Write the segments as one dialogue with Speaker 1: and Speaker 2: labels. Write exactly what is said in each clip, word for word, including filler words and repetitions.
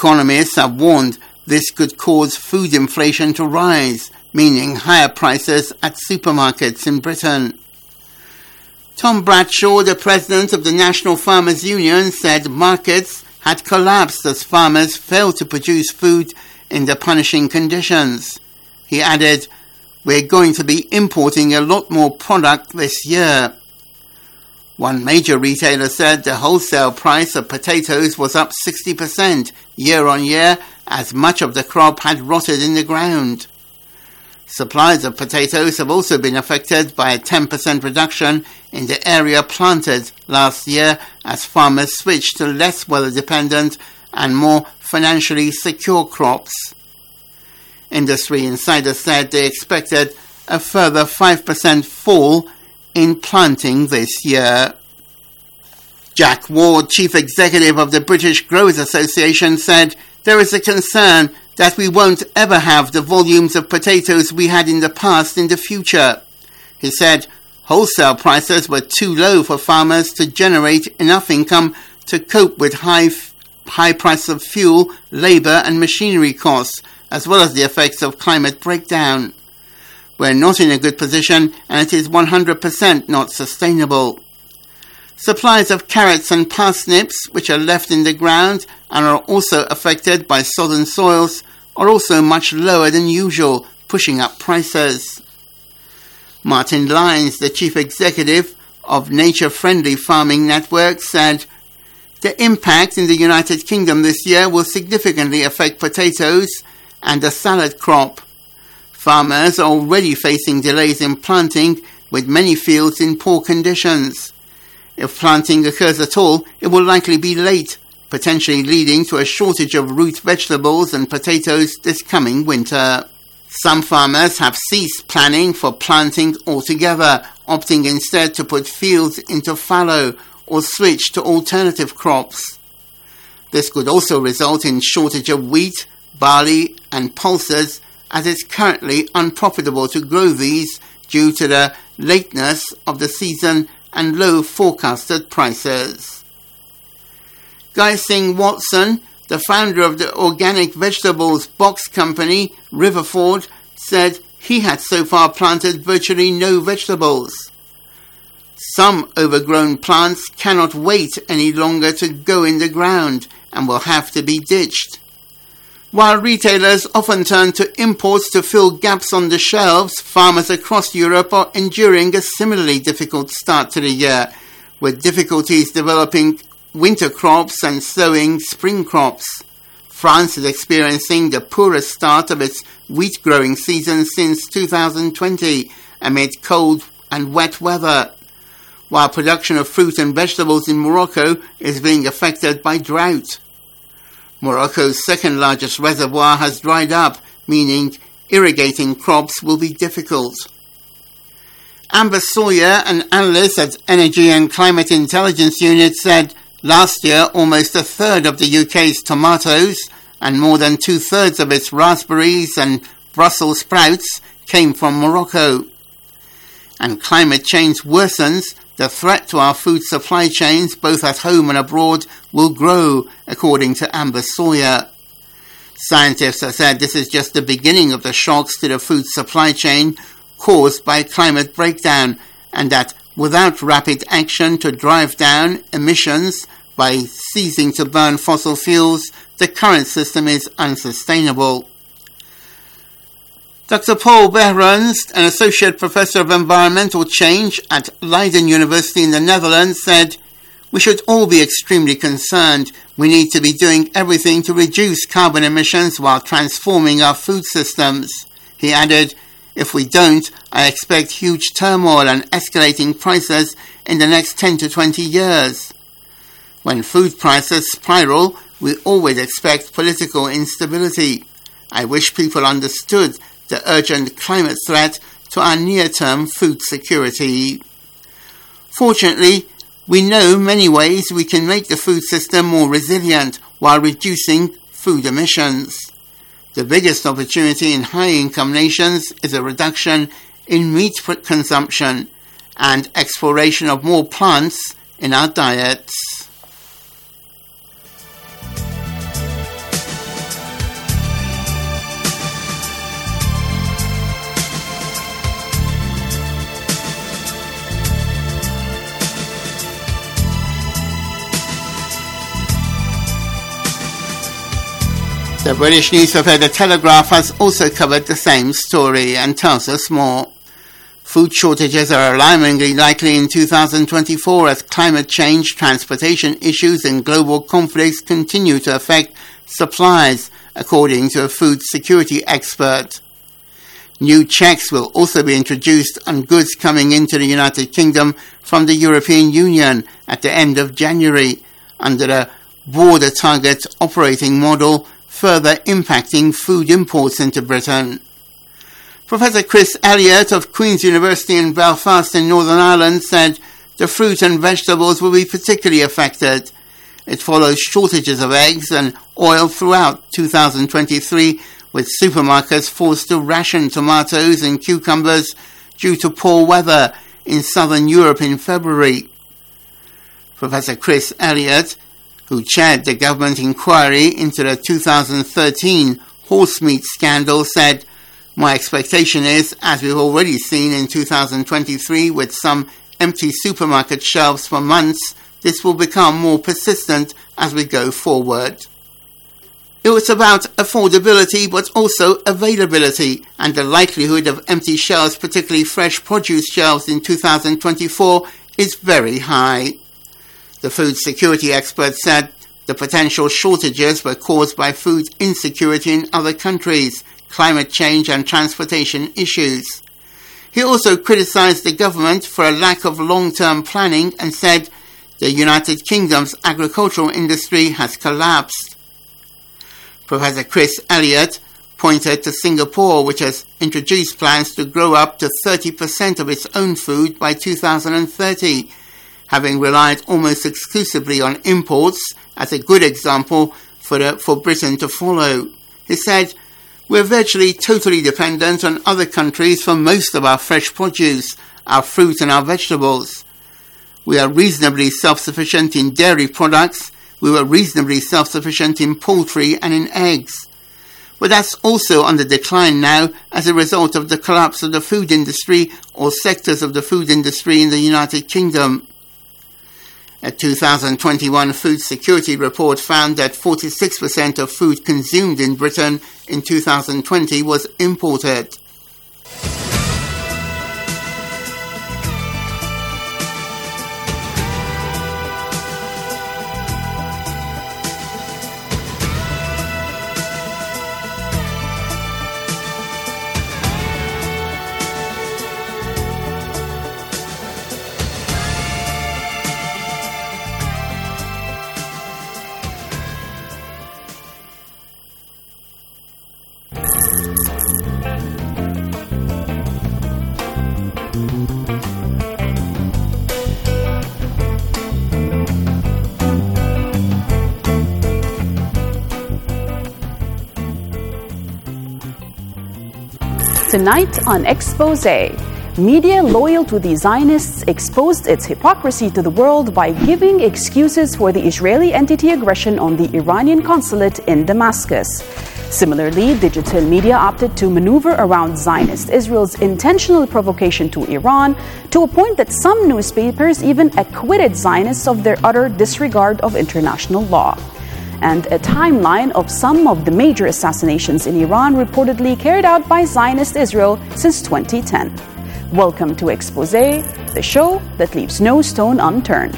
Speaker 1: Economists have warned this could cause food inflation to rise, meaning higher prices at supermarkets in Britain. Tom Bradshaw, the president of the National Farmers Union, said markets had collapsed as farmers failed to produce food in the punishing conditions. He added, "We're going to be importing a lot more product this year." One major retailer said the wholesale price of potatoes was up sixty percent year on year as much of the crop had rotted in the ground. Supplies of potatoes have also been affected by a ten percent reduction in the area planted last year as farmers switched to less weather-dependent and more financially secure crops. Industry insiders said they expected a further five percent fall in planting this year. Jack Ward, chief executive of the British Growers Association, said there is a concern that we won't ever have the volumes of potatoes we had in the past in the future. He said wholesale prices were too low for farmers to generate enough income to cope with high, high price of fuel, labour and machinery costs, as well as the effects of climate breakdown. We're not in a good position and it is one hundred percent not sustainable. Supplies of carrots and parsnips, which are left in the ground and are also affected by sodden soils, are also much lower than usual, pushing up prices. Martin Lyons, the chief executive of Nature Friendly Farming Network, said the impact in the United Kingdom this year will significantly affect potatoes and the salad crop. Farmers are already facing delays in planting, with many fields in poor conditions. If planting occurs at all, it will likely be late, potentially leading to a shortage of root vegetables and potatoes this coming winter. Some farmers have ceased planning for planting altogether, opting instead to put fields into fallow or switch to alternative crops. This could also result in shortage of wheat, barley and pulses, as it's currently unprofitable to grow these due to the lateness of the season and low forecasted prices. Guy Singh Watson, the founder of the organic vegetables box company Riverford, said he had so far planted virtually no vegetables. Some overgrown plants cannot wait any longer to go in the ground and will have to be ditched. While retailers often turn to imports to fill gaps on the shelves, farmers across Europe are enduring a similarly difficult start to the year, with difficulties developing winter crops and sowing spring crops. France is experiencing the poorest start of its wheat growing season since two thousand twenty, amid cold and wet weather, while production of fruit and vegetables in Morocco is being affected by drought. Morocco's second largest reservoir has dried up, meaning irrigating crops will be difficult. Amber Sawyer, an analyst at Energy and Climate Intelligence Unit, said last year almost a third of the U K's tomatoes and more than two-thirds of its raspberries and Brussels sprouts came from Morocco. And climate change worsens, the threat to our food supply chains, both at home and abroad, will grow, according to Amber Sawyer. Scientists have said this is just the beginning of the shocks to the food supply chain caused by climate breakdown, and that without rapid action to drive down emissions by ceasing to burn fossil fuels, the current system is unsustainable. Doctor Paul Behrens, an associate professor of environmental change at Leiden University in the Netherlands, said, "We should all be extremely concerned. We need to be doing everything to reduce carbon emissions while transforming our food systems." He added, "If we don't, I expect huge turmoil and escalating prices in the next ten to twenty years. When food prices spiral, we always expect political instability. I wish people understood the urgent climate threat to our near-term food security." Fortunately, we know many ways we can make the food system more resilient while reducing food emissions. The biggest opportunity in high-income nations is a reduction in meat consumption and exploration of more plants in our diets. The British newspaper The Telegraph has also covered the same story and tells us more. Food shortages are alarmingly likely in two thousand twenty-four as climate change, transportation issues and global conflicts continue to affect supplies, according to a food security expert. New checks will also be introduced on goods coming into the United Kingdom from the European Union at the end of January under the border target operating model, further impacting food imports into Britain. Professor Chris Elliott of Queen's University in Belfast in Northern Ireland said the fruit and vegetables will be particularly affected. It follows shortages of eggs and oil throughout two thousand twenty-three, with supermarkets forced to ration tomatoes and cucumbers due to poor weather in southern Europe in February. Professor Chris Elliott, who chaired the government inquiry into the two thousand thirteen horse meat scandal, said, "My expectation is, as we've already seen in two thousand twenty-three with some empty supermarket shelves for months, this will become more persistent as we go forward." It was about affordability but also availability, and the likelihood of empty shelves, particularly fresh produce shelves in two thousand twenty-four, is very high. The food security expert said the potential shortages were caused by food insecurity in other countries, climate change and transportation issues. He also criticized the government for a lack of long-term planning and said the United Kingdom's agricultural industry has collapsed. Professor Chris Elliott pointed to Singapore, which has introduced plans to grow up to thirty percent of its own food by two thousand thirty, having relied almost exclusively on imports as a good example for, the, for Britain to follow. He said, "We're virtually totally dependent on other countries for most of our fresh produce, our fruit and our vegetables. We are reasonably self-sufficient in dairy products. We were reasonably self-sufficient in poultry and in eggs. But that's also on the decline now as a result of the collapse of the food industry or sectors of the food industry in the United Kingdom." A two thousand twenty-one food security report found that forty-six percent of food consumed in Britain in two thousand twenty was imported.
Speaker 2: Tonight on Exposé, media loyal to the Zionists exposed its hypocrisy to the world by giving excuses for the Israeli entity aggression on the Iranian consulate in Damascus. Similarly, digital media opted to maneuver around Zionist Israel's intentional provocation to Iran to a point that some newspapers even acquitted Zionists of their utter disregard of international law. And a timeline of some of the major assassinations in Iran reportedly carried out by Zionist Israel since twenty ten. Welcome to Exposé, the show that leaves no stone unturned.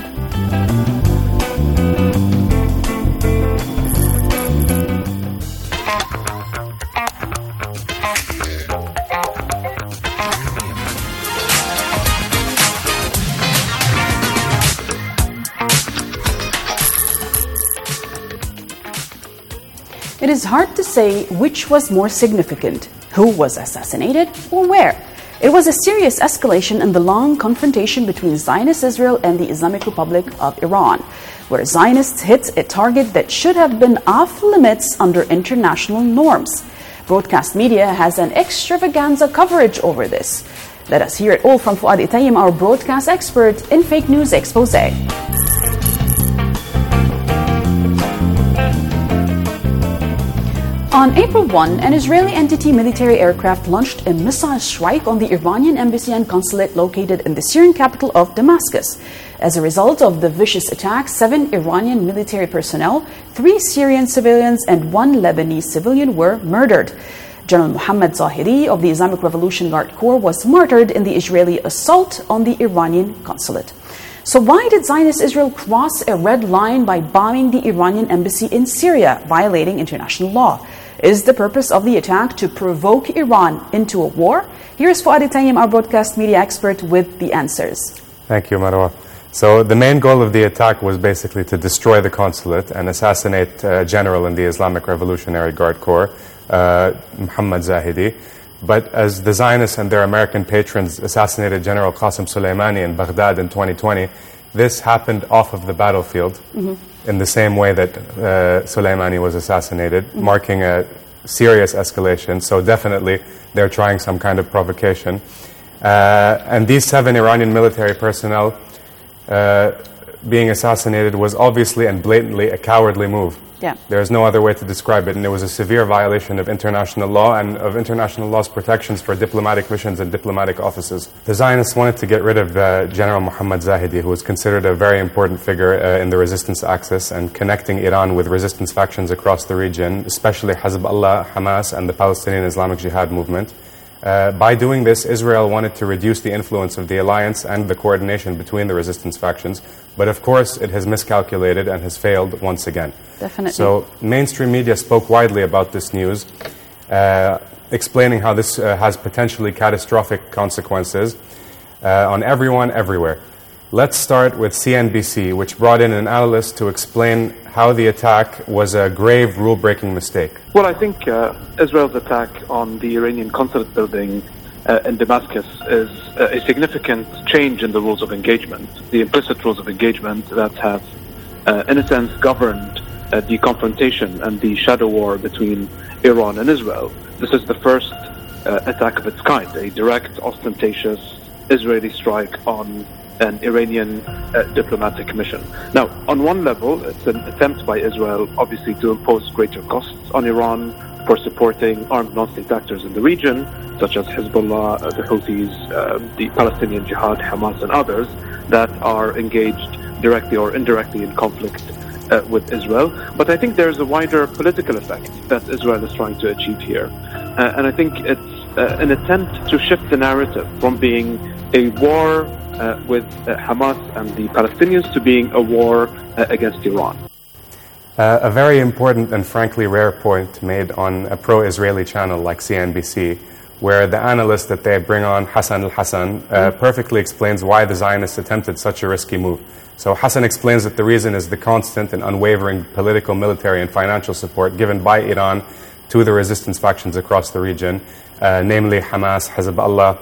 Speaker 2: It is hard to say which was more significant, who was assassinated or where. It was a serious escalation in the long confrontation between Zionist Israel and the Islamic Republic of Iran, where Zionists hit a target that should have been off limits under international norms. Broadcast media has an extravaganza coverage over this. Let us hear it all from Fuad Itayim, our broadcast expert in Fake News Exposé. On April first, an Israeli entity military aircraft launched a missile strike on the Iranian embassy and consulate located in the Syrian capital of Damascus. As a result of the vicious attack, seven Iranian military personnel, three Syrian civilians, and one Lebanese civilian were murdered. General Mohammad Zahedi of the Islamic Revolution Guard Corps was martyred in the Israeli assault on the Iranian consulate. So why did Zionist Israel cross a red line by bombing the Iranian embassy in Syria, violating international law? Is the purpose of the attack to provoke Iran into a war? Here's Fouad Tayyim, our broadcast media expert, with the answers.
Speaker 3: Thank you, Marwa. So the main goal of the attack was basically to destroy the consulate and assassinate a general in the Islamic Revolutionary Guard Corps, uh, Mohammad Zahedi. But as the Zionists and their American patrons assassinated General Qasem Soleimani in Baghdad in twenty twenty, this happened off of the battlefield mm-hmm. in the same way that uh, Soleimani was assassinated, mm-hmm. marking a serious escalation. So definitely they're trying some kind of provocation. Uh, and these seven Iranian military personnel uh, being assassinated was obviously and blatantly a cowardly move.
Speaker 2: Yeah.
Speaker 3: There is no other way to describe it, and it was a severe violation of international law and of international law's protections for diplomatic missions and diplomatic offices. The Zionists wanted to get rid of uh, General Mohammad Zahedi, who was considered a very important figure uh, in the resistance axis and connecting Iran with resistance factions across the region, especially Hezbollah, Hamas, and the Palestinian Islamic Jihad movement. Uh, by doing this, Israel wanted to reduce the influence of the alliance and the coordination between the resistance factions. But of course, it has miscalculated and has failed once again.
Speaker 2: Definitely.
Speaker 3: So mainstream media spoke widely about this news, uh, explaining how this uh, has potentially catastrophic consequences uh, on everyone, everywhere. Let's start with C N B C, which brought in an analyst to explain how the attack was a grave rule-breaking mistake.
Speaker 4: Well, I think uh, Israel's attack on the Iranian consulate building uh, in Damascus is uh, a significant change in the rules of engagement, the implicit rules of engagement that have, uh, in a sense, governed uh, the confrontation and the shadow war between Iran and Israel. This is the first uh, attack of its kind, a direct, ostentatious Israeli strike on an Iranian uh, diplomatic mission. Now, on one level, it's an attempt by Israel, obviously, to impose greater costs on Iran for supporting armed non-state actors in the region, such as Hezbollah, uh, the Houthis, uh, the Palestinian Jihad, Hamas, and others that are engaged directly or indirectly in conflict uh, with Israel. But I think there's a wider political effect that Israel is trying to achieve here. Uh, and I think it's uh, an attempt to shift the narrative from being a war Uh, with uh, Hamas and the Palestinians to being a war uh, against Iran.
Speaker 3: Uh, a very important and frankly rare point made on a pro-Israeli channel like C N B C, where the analyst that they bring on, Hassan al-Hassan, uh, perfectly explains why the Zionists attempted such a risky move. So Hassan explains that the reason is the constant and unwavering political, military, and financial support given by Iran to the resistance factions across the region, uh, namely Hamas, Hezbollah,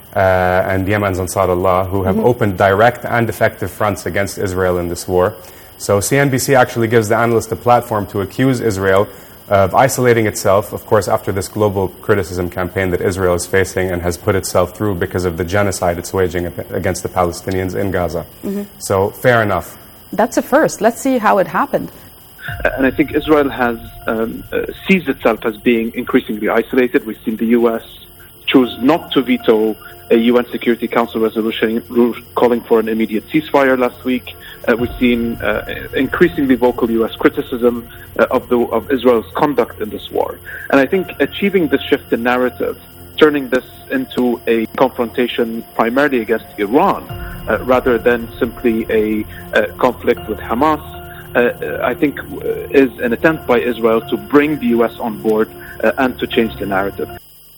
Speaker 3: Uh, and Yemen's Ansarullah, who have mm-hmm. opened direct and effective fronts against Israel in this war. So C N B C actually gives the analyst a platform to accuse Israel of isolating itself, of course, after this global criticism campaign that Israel is facing and has put itself through because of the genocide it's waging against the Palestinians in Gaza. Mm-hmm. So, fair enough.
Speaker 2: That's a first. Let's see how it happened.
Speaker 4: And I think Israel has um, uh, sees itself as being increasingly isolated. We've seen the U S choose not to veto a U N Security Council resolution calling for an immediate ceasefire last week. Uh, we've seen uh, increasingly vocal U S criticism uh, of, the, of Israel's conduct in this war. And I think achieving this shift in narrative, turning this into a confrontation primarily against Iran, uh, rather than simply a, a conflict with Hamas, uh, I think uh, is an attempt by Israel to bring the U S on board uh, and to change the narrative.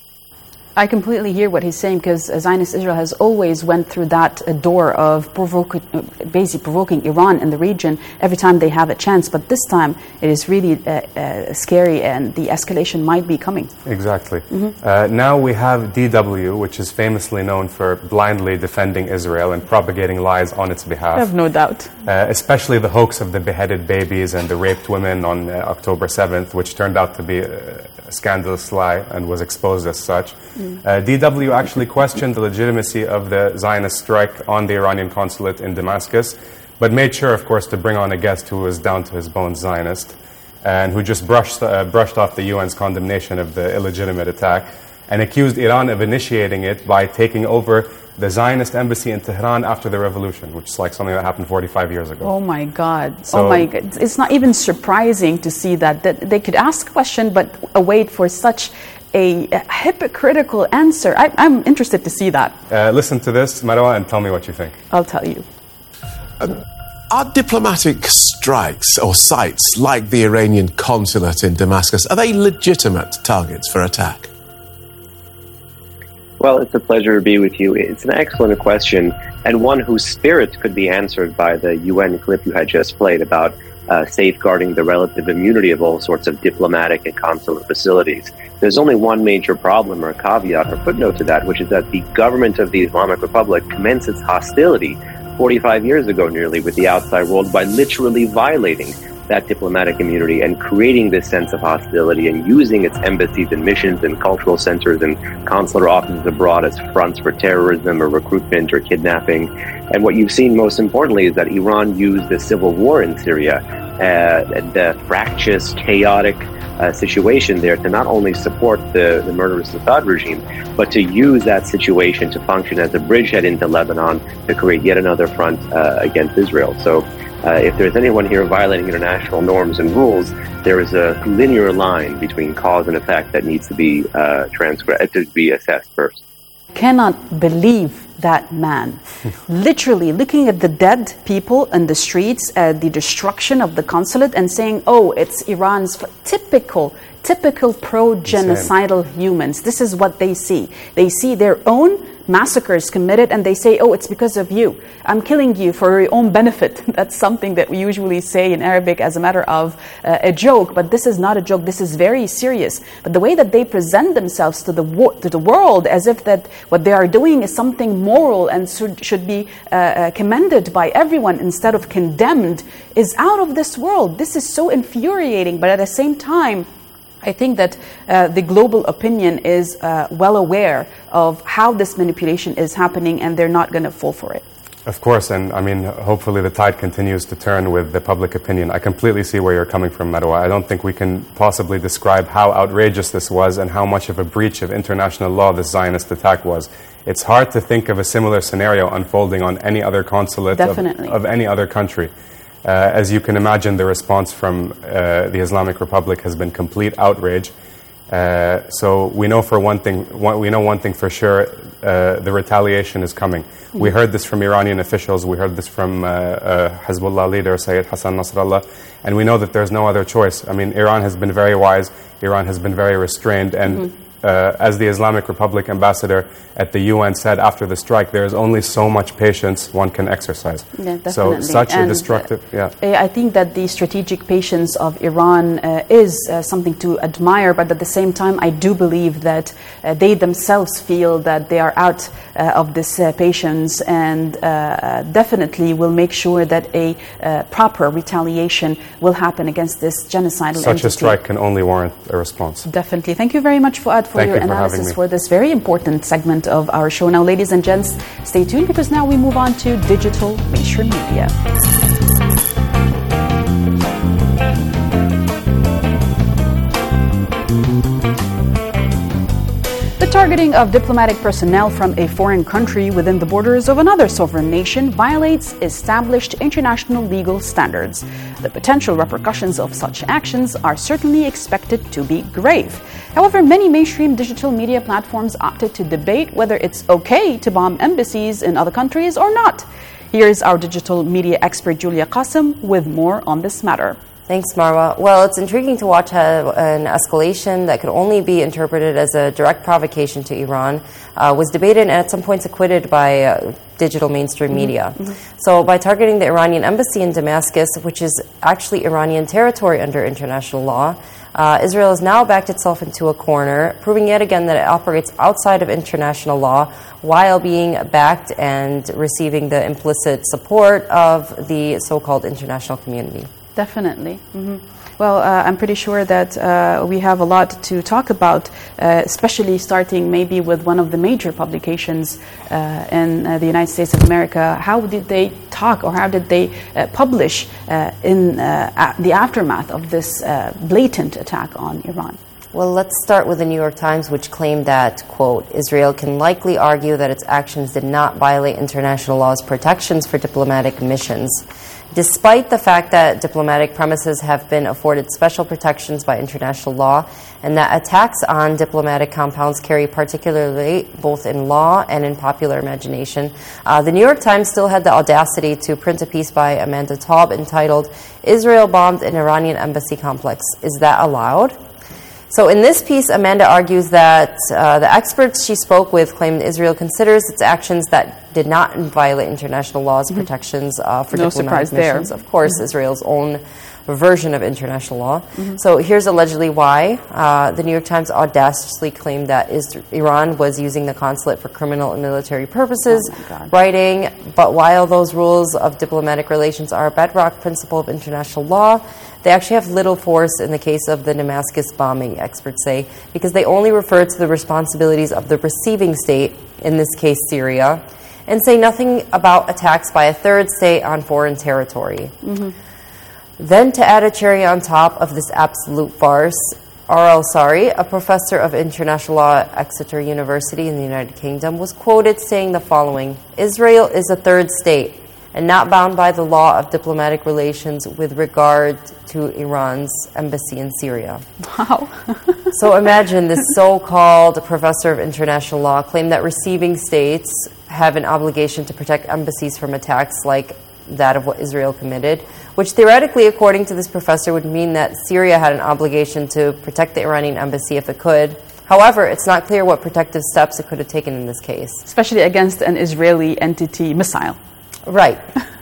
Speaker 2: I completely hear what he's saying, because Zionist Israel has always went through that uh, door of provoking, uh, basically provoking Iran in the region every time they have a chance. But this time it is really uh, uh, scary, and the escalation might be coming.
Speaker 3: Exactly. Mm-hmm. Uh, now we have D W, which is famously known for blindly defending Israel and propagating lies on its behalf.
Speaker 2: I have no doubt.
Speaker 3: Uh, especially the hoax of the beheaded babies and the raped women on uh, October seventh, which turned out to be a scandalous lie and was exposed as such. Mm. Uh, D W actually questioned the legitimacy of the Zionist strike on the Iranian consulate in Damascus, but made sure, of course, to bring on a guest who was down to his bones Zionist, and who just brushed, uh, brushed off the U N's condemnation of the illegitimate attack, and accused Iran of initiating it by taking over the Zionist embassy in Tehran after the revolution, which is like something that happened forty-five years ago.
Speaker 2: Oh my God.
Speaker 3: So,
Speaker 2: oh my God. It's not even surprising to see that, that they could ask a question but await for such a, a hypocritical answer. I, I'm interested to see that.
Speaker 3: Uh, listen to this, Marwa, and tell me what you think.
Speaker 2: I'll tell you.
Speaker 5: Um, are diplomatic strikes or sites like the Iranian consulate in Damascus, are they legitimate targets for attack?
Speaker 6: Well, it's a pleasure to be with you. It's an excellent question, and one whose spirit could be answered by the U N clip you had just played about uh, safeguarding the relative immunity of all sorts of diplomatic and consular facilities. There's only one major problem or caveat or footnote to that, which is that the government of the Islamic Republic commenced its hostility forty-five years ago nearly with the outside world by literally violating that diplomatic immunity and creating this sense of hostility and using its embassies and missions and cultural centers and consular offices abroad as fronts for terrorism or recruitment or kidnapping. And what you've seen most importantly is that Iran used the civil war in Syria, uh, the fractious, chaotic uh, situation there to not only support the, the murderous Assad regime, but to use that situation to function as a bridgehead into Lebanon to create yet another front uh, against Israel. So Uh, if there's anyone here violating international norms and rules, there is a linear line between cause and effect that needs to be uh, transgressed, to be assessed first.
Speaker 2: Cannot believe that man. Literally looking at the dead people in the streets, uh, the destruction of the consulate, and saying, oh, it's Iran's f- typical, typical pro-genocidal humans. This is what they see. They see their own massacres committed and they say, oh, it's because of you. I'm killing you for your own benefit. That's something that we usually say in Arabic as a matter of uh, a joke, but this is not a joke. This is very serious. But the way that they present themselves to the wo- to the world as if that what they are doing is something moral and should, should be uh, uh, commended by everyone instead of condemned is out of this world. This is so infuriating, but at the same time, I think that uh, the global opinion is uh, well aware of how this manipulation is happening and they're not going to fall for it.
Speaker 3: Of course, and I mean, hopefully the tide continues to turn with the public opinion. I completely see where you're coming from, Marwa. I don't think we can possibly describe how outrageous this was and how much of a breach of international law this Zionist attack was. It's hard to think of a similar scenario unfolding on any other consulate of, of any other country. Uh, as you can imagine, the response from uh, the Islamic Republic has been complete outrage. Uh, so we know for one thing, one, we know one thing for sure: uh, the retaliation is coming. Mm-hmm. We heard this from Iranian officials. We heard this from uh, uh, Hezbollah leader Sayyid Hassan Nasrallah, and we know that there's no other choice. I mean, Iran has been very wise. Iran has been very restrained, and. Mm-hmm. Uh, as the Islamic Republic ambassador at the U N said after the strike, there is only so much patience one can exercise.
Speaker 2: Yeah,
Speaker 3: so such
Speaker 2: and
Speaker 3: a destructive,
Speaker 2: yeah. I think that the strategic patience of Iran uh, is uh, something to admire, but at the same time, I do believe that uh, they themselves feel that they are out uh, of this uh, patience and uh, definitely will make sure that a uh, proper retaliation will happen against this genocidal
Speaker 3: Such
Speaker 2: entity.
Speaker 3: a strike can only warrant a response.
Speaker 2: Definitely. Thank you very much, Fuad, for
Speaker 3: Thank
Speaker 2: your
Speaker 3: you
Speaker 2: analysis
Speaker 3: for,
Speaker 2: for this very important segment of our show. Now, ladies and gents, stay tuned because now we move on to digital mainstream media. The targeting of diplomatic personnel from a foreign country within the borders of another sovereign nation violates established international legal standards. The potential repercussions of such actions are certainly expected to be grave. However, many mainstream digital media platforms opted to debate whether it's okay to bomb embassies in other countries or not. Here's our digital media expert, Julia Qasim, with more on this matter.
Speaker 7: Thanks, Marwa. Well, it's intriguing to watch how an escalation that could only be interpreted as a direct provocation to Iran uh, was debated and at some points acquitted by uh, digital mainstream mm-hmm. media. Mm-hmm. So by targeting the Iranian embassy in Damascus, which is actually Iranian territory under international law, uh, Israel has now backed itself into a corner, proving yet again that it operates outside of international law while being backed and receiving the implicit support of the so-called international community.
Speaker 2: Definitely. Mm-hmm. Well, uh, I'm pretty sure that uh, we have a lot to talk about, uh, especially starting maybe with one of the major publications uh, in uh, the United States of America. How did they talk or how did they uh, publish uh, in uh, a- the aftermath of this uh, blatant attack on Iran?
Speaker 7: Well, let's start with the New York Times, which claimed that, quote, Israel can likely argue that its actions did not violate international law's protections for diplomatic missions, despite the fact that diplomatic premises have been afforded special protections by international law, and that attacks on diplomatic compounds carry particular weight both in law and in popular imagination. Uh, the New York Times still had the audacity to print a piece by Amanda Taub entitled, Israel bombed an Iranian embassy complex. Is that allowed? So in this piece, Amanda argues that uh, the experts she spoke with claim Israel considers its actions that did not violate international laws, mm-hmm. protections uh, for
Speaker 2: no
Speaker 7: diplomatic
Speaker 2: surprise there.
Speaker 7: missions. Of course, mm-hmm. Israel's own version of international law. Mm-hmm. So here's allegedly why. Uh, the New York Times audaciously claimed that is- Iran was using the consulate for criminal and military purposes,
Speaker 2: oh
Speaker 7: writing, but while those rules of diplomatic relations are a bedrock principle of international law, they actually have little force in the case of the Damascus bombing, experts say, because they only refer to the responsibilities of the receiving state, in this case Syria, and say nothing about attacks by a third state on foreign territory. Mm-hmm. Then to add a cherry on top of this absolute farce, R L Sari, a professor of international law at Exeter University in the United Kingdom, was quoted saying the following, Israel is a third state and not bound by the law of diplomatic relations with regard to Iran's embassy in Syria.
Speaker 2: Wow.
Speaker 7: So imagine this so-called professor of international law claimed that receiving states have an obligation to protect embassies from attacks like that of what Israel committed, which theoretically, according to this professor, would mean that Syria had an obligation to protect the Iranian embassy if it could. However, it's not clear what protective steps it could have taken in this case.
Speaker 2: Especially against an Israeli entity missile.
Speaker 7: Right.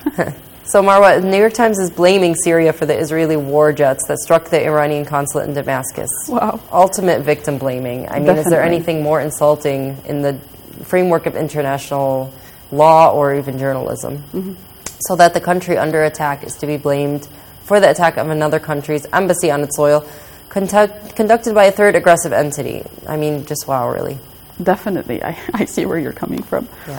Speaker 7: So, Marwa, the New York Times is blaming Syria for the Israeli war jets that struck the Iranian consulate in Damascus.
Speaker 2: Wow.
Speaker 7: Ultimate victim blaming. I mean,
Speaker 2: Definitely.
Speaker 7: Is there anything more insulting in the framework of international law or even journalism? Mm-hmm. So that the country under attack is to be blamed for the attack of another country's embassy on its soil, conduct, conducted by a third aggressive entity. I mean, just wow, really.
Speaker 2: Definitely. I, I see where you're coming from.
Speaker 7: Yeah.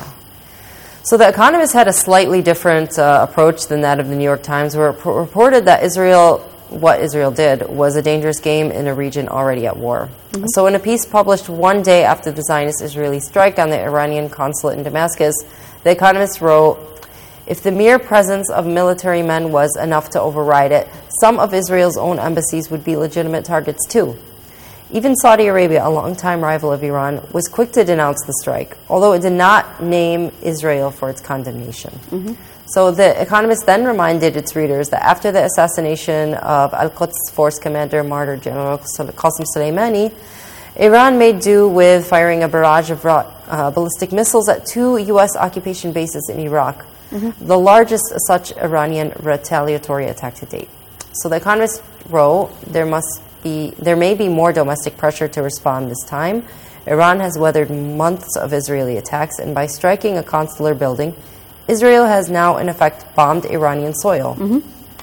Speaker 7: So The Economist had a slightly different uh, approach than that of the New York Times, where it p- reported that Israel, what Israel did, was a dangerous game in a region already at war. Mm-hmm. So in a piece published one day after the Zionist-Israeli strike on the Iranian consulate in Damascus, The Economist wrote, if the mere presence of military men was enough to override it, some of Israel's own embassies would be legitimate targets too. Even Saudi Arabia, a longtime rival of Iran, was quick to denounce the strike, although it did not name Israel for its condemnation. Mm-hmm. So The Economist then reminded its readers that after the assassination of Al-Quds Force Commander Martyr General Qasem Soleimani, Iran made do with firing a barrage of uh, ballistic missiles at two U S occupation bases in Iraq, mm-hmm. the largest such Iranian retaliatory attack to date. So The Economist wrote, there must be, there may be more domestic pressure to respond this time. Iran has weathered months of Israeli attacks, and by striking a consular building, Israel has now, in effect, bombed Iranian soil. Mm-hmm.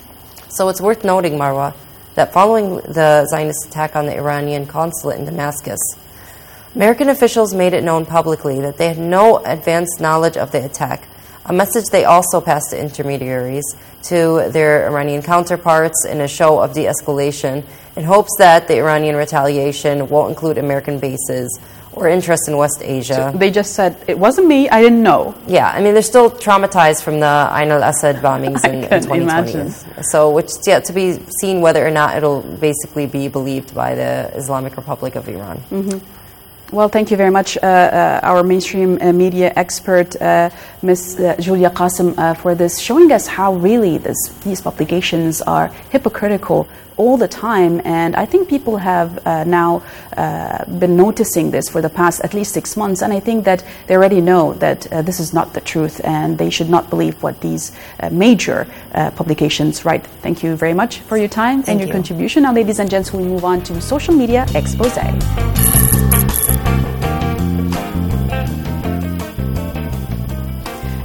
Speaker 7: So it's worth noting, Marwa, that following the Zionist attack on the Iranian consulate in Damascus, American officials made it known publicly that they had no advanced knowledge of the attack, a message they also passed to intermediaries, to their Iranian counterparts in a show of de-escalation, in hopes that the Iranian retaliation won't include American bases or interest in West Asia.
Speaker 2: So they just said, it wasn't me, I didn't know.
Speaker 7: Yeah, I mean, they're still traumatized from the Ain al-Assad bombings in, in twenty twenty.
Speaker 2: Imagine.
Speaker 7: So, which is yet to be seen whether or not it'll basically be believed by the Islamic Republic of Iran.
Speaker 2: Mm-hmm. Well, thank you very much, uh, uh, our mainstream uh, media expert, uh, Miz Uh, Julia Qasim, uh, for this, showing us how really this, these publications are hypocritical all the time. And I think people have uh, now uh, been noticing this for the past at least six months. And I think that they already know that uh, this is not the truth, and they should not believe what these uh, major uh, publications write. Thank you very much for your time
Speaker 7: Thank
Speaker 2: and your
Speaker 7: you.
Speaker 2: contribution. Now, ladies and gents, we move on to Social Media Expose. And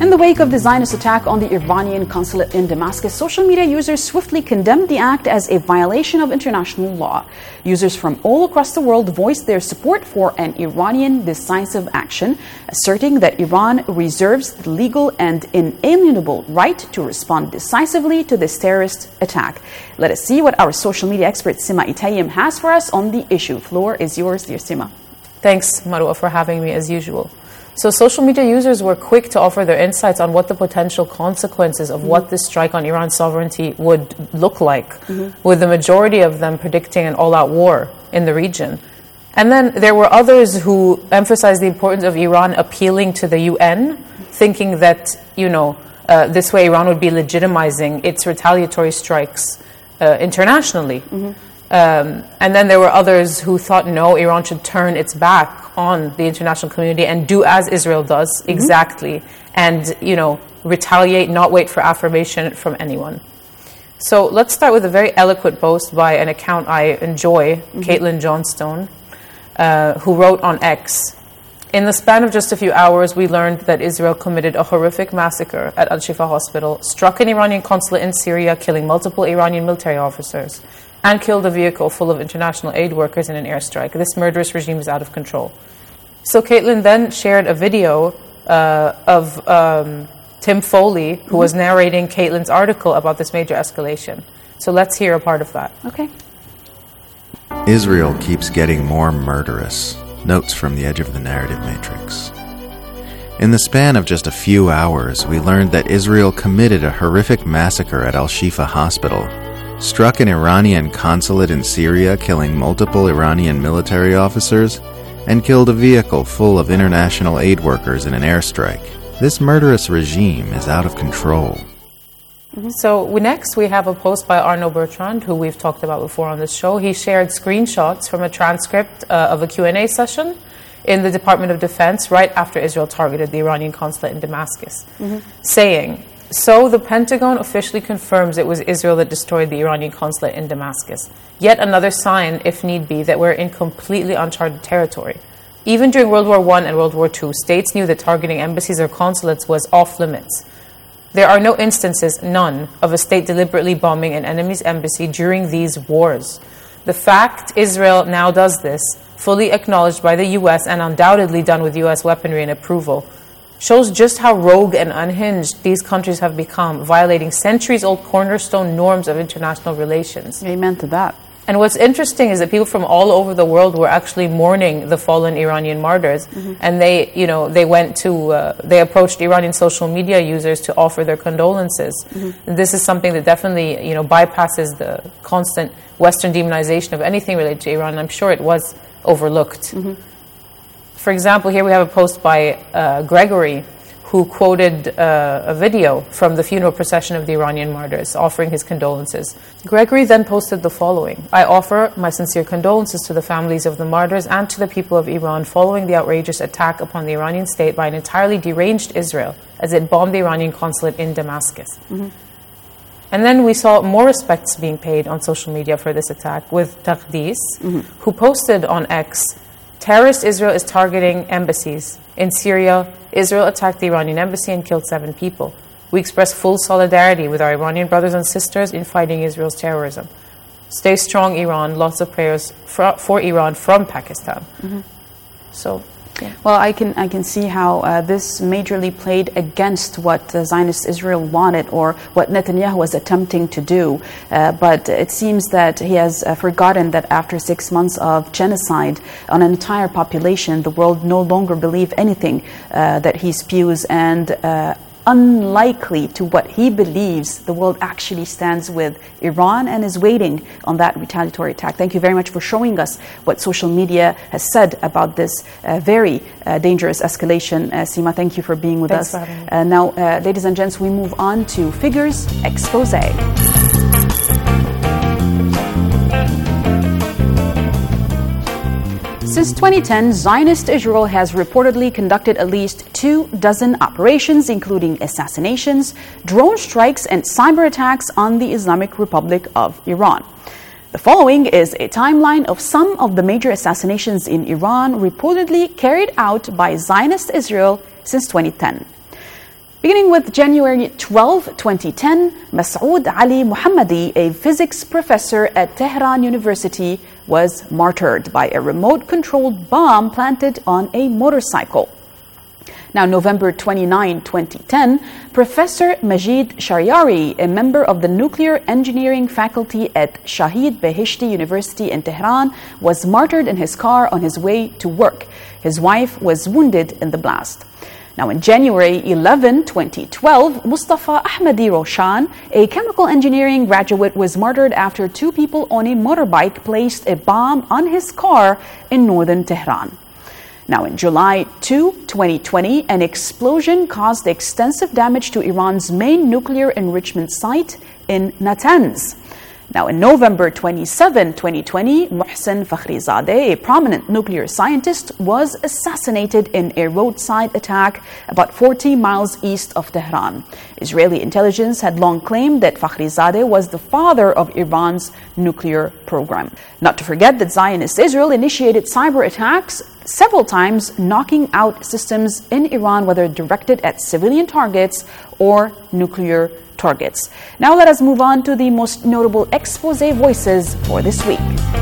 Speaker 2: In the wake of the Zionist attack on the Iranian consulate in Damascus, social media users swiftly condemned the act as a violation of international law. Users from all across the world voiced their support for an Iranian decisive action, asserting that Iran reserves the legal and inalienable right to respond decisively to this terrorist attack. Let us see what our social media expert Sima Itayim has for us on the issue. Floor is yours, dear Sima.
Speaker 8: Thanks, Marwa, for having me as usual. So social media users were quick to offer their insights on what the potential consequences of mm-hmm. what this strike on Iran's sovereignty would look like, mm-hmm. with the majority of them predicting an all-out war in the region. And then there were others who emphasized the importance of Iran appealing to the U N, thinking that, you know, uh, this way Iran would be legitimizing its retaliatory strikes uh, internationally. Mm-hmm. Um, and then there were others who thought, no, Iran should turn its back on the international community and do as Israel does, mm-hmm. exactly, and, you know, retaliate, not wait for affirmation from anyone. So let's start with a very eloquent post by an account I enjoy, mm-hmm. Caitlin Johnstone, uh, who wrote on X, "In the span of just a few hours, we learned that Israel committed a horrific massacre at Al-Shifa Hospital, struck an Iranian consulate in Syria, killing multiple Iranian military officers, and killed a vehicle full of international aid workers in an airstrike. This murderous regime is out of control." So Caitlin then shared a video uh, of um, Tim Foley, who mm-hmm. was narrating Caitlin's article about this major escalation. So let's hear a part of that.
Speaker 2: Okay.
Speaker 9: Israel keeps getting more murderous. Notes from the edge of the narrative matrix. In the span of just a few hours, we learned that Israel committed a horrific massacre at Al-Shifa Hospital, struck an Iranian consulate in Syria, killing multiple Iranian military officers, and killed a vehicle full of international aid workers in an airstrike. This murderous regime is out of control.
Speaker 8: Mm-hmm. So we, next we have a post by Arno Bertrand, who we've talked about before on this show. He shared screenshots from a transcript uh, of a Q and A session in the Department of Defense right after Israel targeted the Iranian consulate in Damascus, mm-hmm. saying, "So the Pentagon officially confirms it was Israel that destroyed the Iranian consulate in Damascus. Yet another sign, if need be, that we're in completely uncharted territory. Even during World War One and World War Two, states knew that targeting embassies or consulates was off limits. There are no instances, none, of a state deliberately bombing an enemy's embassy during these wars. The fact Israel now does this, fully acknowledged by the U S and undoubtedly done with U S weaponry and approval, shows just how rogue and unhinged these countries have become, violating centuries-old cornerstone norms of international relations."
Speaker 2: Amen to that.
Speaker 8: And what's interesting is that people from all over the world were actually mourning the fallen Iranian martyrs, mm-hmm. and they, you know, they went to, uh, they approached Iranian social media users to offer their condolences. Mm-hmm. This is something that definitely, you know, bypasses the constant Western demonization of anything related to Iran. I'm sure it was overlooked. Mm-hmm. For example, here we have a post by uh, Gregory, who quoted uh, a video from the funeral procession of the Iranian martyrs, offering his condolences. Gregory then posted the following: "I offer my sincere condolences to the families of the martyrs and to the people of Iran following the outrageous attack upon the Iranian state by an entirely deranged Israel as it bombed the Iranian consulate in Damascus." Mm-hmm. And then we saw more respects being paid on social media for this attack, with Taqdis, mm-hmm. who posted on X, "Terrorist Israel is targeting embassies. In Syria, Israel attacked the Iranian embassy and killed seven people. We express full solidarity with our Iranian brothers and sisters in fighting Israel's terrorism. Stay strong, Iran. Lots of prayers for, for Iran from Pakistan." Mm-hmm. So, yeah.
Speaker 2: Well, I can I can see how uh, this majorly played against what the Zionist Israel wanted, or what Netanyahu was attempting to do. Uh, but it seems that he has uh, forgotten that after six months of genocide on an entire population, the world no longer believes anything uh, that he spews, and uh, unlikely to what he believes, the world actually stands with Iran and is waiting on that retaliatory attack. Thank you very much for showing us what social media has said about this uh, very uh, dangerous escalation. Uh, Sima, thank you for being with
Speaker 8: Thanks
Speaker 2: us.
Speaker 8: For having me.
Speaker 2: Uh, now, uh, ladies and gents, we move on to Figures Expose. Since twenty ten, Zionist Israel has reportedly conducted at least two dozen operations, including assassinations, drone strikes, and cyber attacks on the Islamic Republic of Iran. The following is a timeline of some of the major assassinations in Iran reportedly carried out by Zionist Israel since twenty ten. Beginning with January twelfth, twenty ten, Masoud Ali Muhammadi, a physics professor at Tehran University, was martyred by a remote-controlled bomb planted on a motorcycle. Now, November twenty-ninth, twenty ten, Professor Majid Shariari, a member of the nuclear engineering faculty at Shahid Beheshti University in Tehran, was martyred in his car on his way to work. His wife was wounded in the blast. Now, on January eleventh, twenty twelve, Mustafa Ahmadi Roshan, a chemical engineering graduate, was martyred after two people on a motorbike placed a bomb on his car in northern Tehran. Now, in July second, twenty twenty, an explosion caused extensive damage to Iran's main nuclear enrichment site in Natanz. Now, in November twenty-seventh, twenty twenty, Mohsen Fakhrizadeh, a prominent nuclear scientist, was assassinated in a roadside attack about forty miles east of Tehran. Israeli intelligence had long claimed that Fakhrizadeh was the father of Iran's nuclear program. Not to forget that Zionist Israel initiated cyber attacks several times, knocking out systems in Iran, whether directed at civilian targets or nuclear targets. Now let us move on to the most notable expose voices for this week.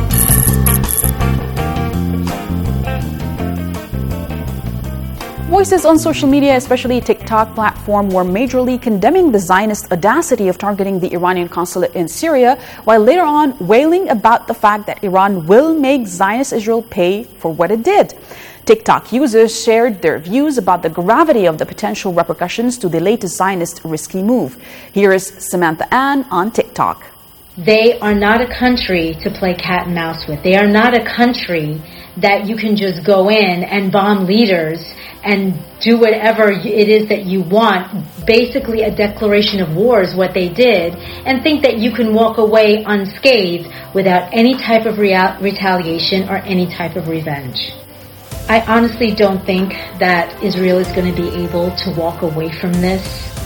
Speaker 2: Voices on social media, especially TikTok platform, were majorly condemning the Zionist audacity of targeting the Iranian consulate in Syria, while later on wailing about the fact that Iran will make Zionist Israel pay for what it did. TikTok users shared their views about the gravity of the potential repercussions to the latest Zionist risky move. Here is Samantha Ann on TikTok.
Speaker 10: They are not a country to play cat and mouse with. They are not a country that you can just go in and bomb leaders and do whatever it is that you want. Basically, a declaration of war is what they did, and think that you can walk away unscathed without any type of rea- retaliation or any type of revenge. I honestly don't think that Israel is going to be able to walk away from this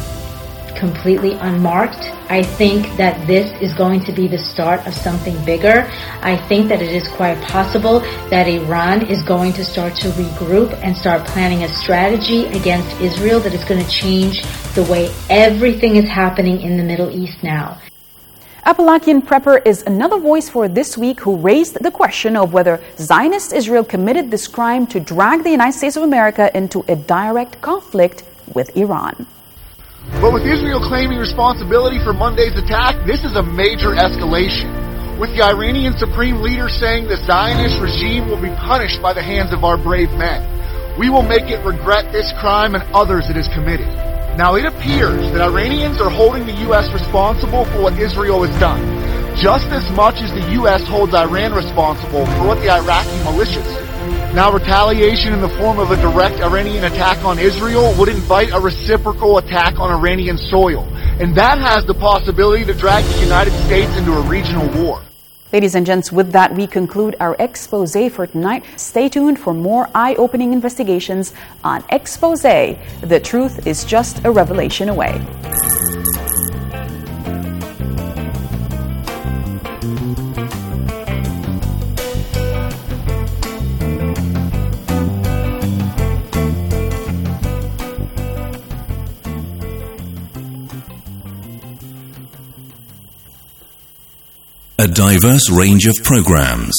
Speaker 10: completely unmarked. I think that this is going to be the start of something bigger. I think that it is quite possible that Iran is going to start to regroup and start planning a strategy against Israel that is going to change the way everything is happening in the Middle East now.
Speaker 2: Appalachian Prepper is another voice for this week who raised the question of whether Zionist Israel committed this crime to drag the United States of America into a direct conflict with Iran.
Speaker 11: But with Israel claiming responsibility for Monday's attack, this is a major escalation. With the Iranian Supreme Leader saying the Zionist regime will be punished by the hands of our brave men. We will make it regret this crime and others it has committed. Now, it appears that Iranians are holding the U S responsible for what Israel has done, just as much as the U S holds Iran responsible for what the Iraqi militias did. Now, retaliation in the form of a direct Iranian attack on Israel would invite a reciprocal attack on Iranian soil, and that has the possibility to drag the United States into a regional war.
Speaker 2: Ladies and gents, with that, we conclude our expose for tonight. Stay tuned for more eye-opening investigations on Expose. The truth is just a revelation away.
Speaker 12: A diverse range of programs.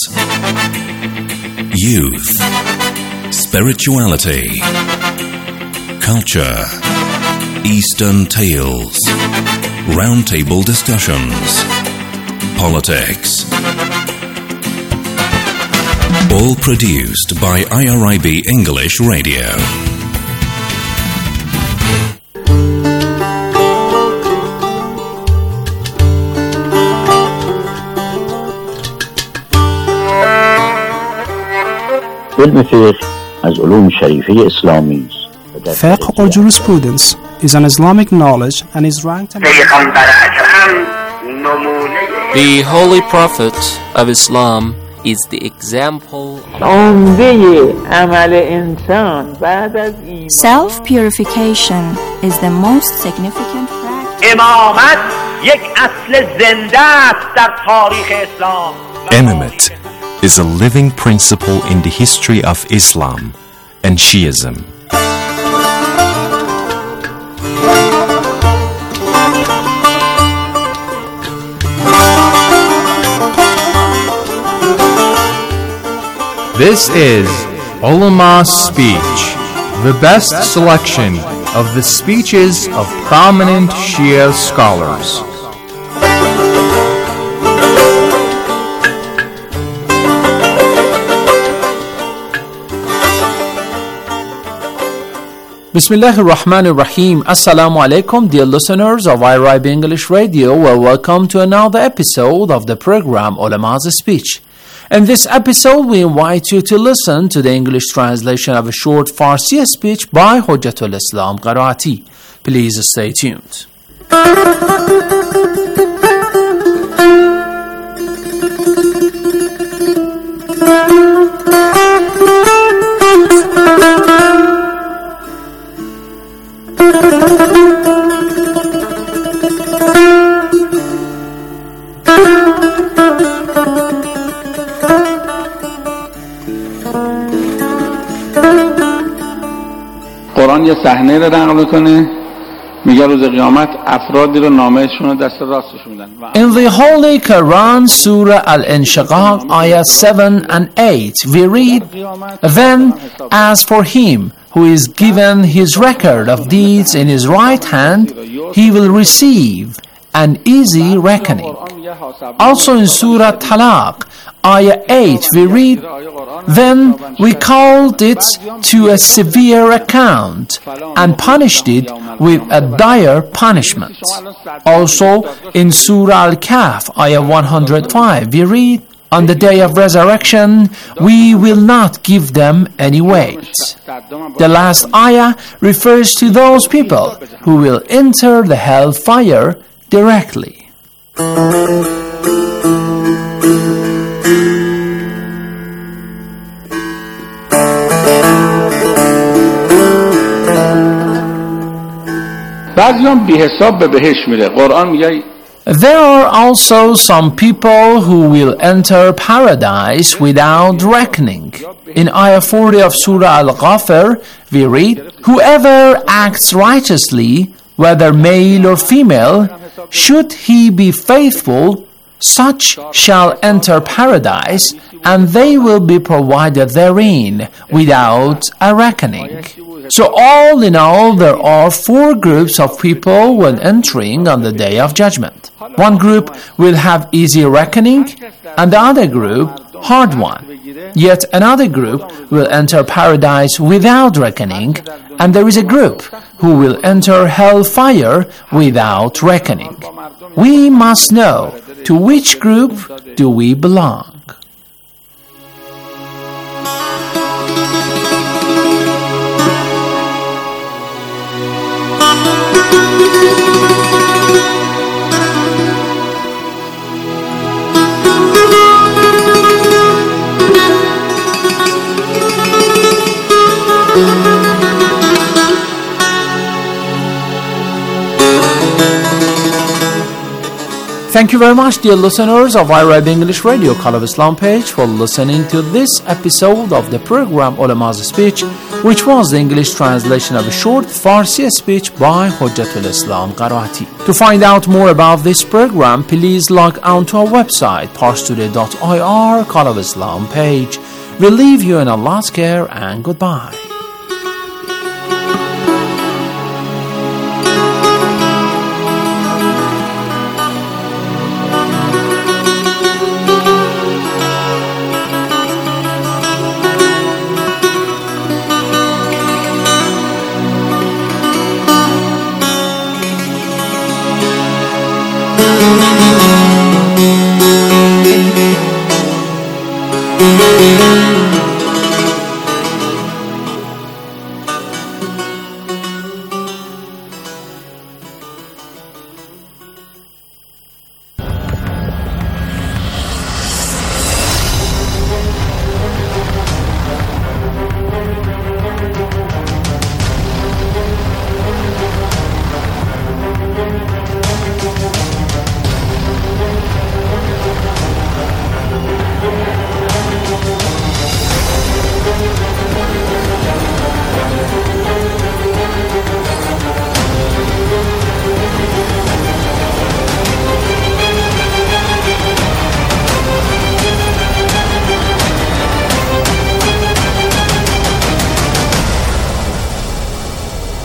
Speaker 12: Youth, spirituality, culture, Eastern tales, roundtable discussions, politics. All produced by I R I B English Radio.
Speaker 13: Fiqh or jurisprudence is an Islamic knowledge and is ranked among
Speaker 14: the Holy Prophet of Islam is the example of
Speaker 15: self-purification is the most significant practice.
Speaker 16: Imamate is a living principle in the history of Islam and Shiism.
Speaker 17: This is Ulama Speech, the best selection of the speeches of prominent Shia scholars.
Speaker 18: Bismillah ar-Rahman ar-Rahim. Assalamu alaikum, dear listeners of I R I B English Radio. Well, welcome to another episode of the program Ulama's Speech. In this episode, we invite you to listen to the English translation of a short Farsi speech by Hujjatul Islam Qaraati. Please stay tuned.
Speaker 19: قرآن یه صحنه رو نقل میکنه میگه روز قیامت افرادی رو نامهشون رو دست راستش میدن.
Speaker 18: In the Holy Quran, Surah Al-Inshiqaq, Ayah seven and eight, we read, Then, as for him who is given his record of deeds in his right hand, he will receive an easy reckoning. Also in Surah Talaq, Ayah eight, we read, Then we called it to a severe account and punished it with a dire punishment. Also in Surah Al-Kahf, Ayah one hundred five, we read, On the day of resurrection, we will not give them any weight. The last ayah refers to those people who will enter the hellfire directly.
Speaker 19: بعضیام بی حساب به بهش میره. قرآن میگه
Speaker 18: There are also some people who will enter paradise without reckoning. In Ayah forty of Surah Al-Ghafir, we read, Whoever acts righteously, whether male or female, should he be faithful, such shall enter paradise, and they will be provided therein without a reckoning. So all in all, there are four groups of people when entering on the Day of Judgment. One group will have easy reckoning, and the other group, hard one. Yet another group will enter paradise without reckoning, and there is a group who will enter hellfire without reckoning. We must know to which group do we belong. Thank you very much, dear listeners of I R I B English Radio Call of Islam page, for listening to this episode of the program Ulama's Speech, which was the English translation of a short Farsi speech by Hujjatul Islam Qaraati. To find out more about this program, please log on to our website, parstoday dot I R, Call of Islam page. We leave you in Allah's care and goodbye.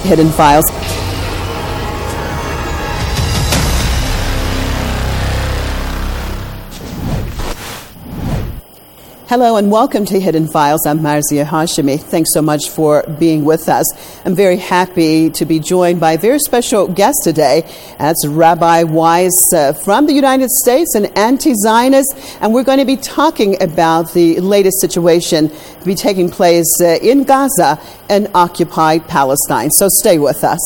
Speaker 20: Hidden Files. Hello and welcome to Hidden Files. I'm Marzia Hashemi. Thanks so much for being with us. I'm very happy to be joined by a very special guest today. That's Rabbi Weiss uh, from the United States, an anti-Zionist, and we're going to be talking about the latest situation to be taking place uh, in Gaza and occupied Palestine. So stay with us.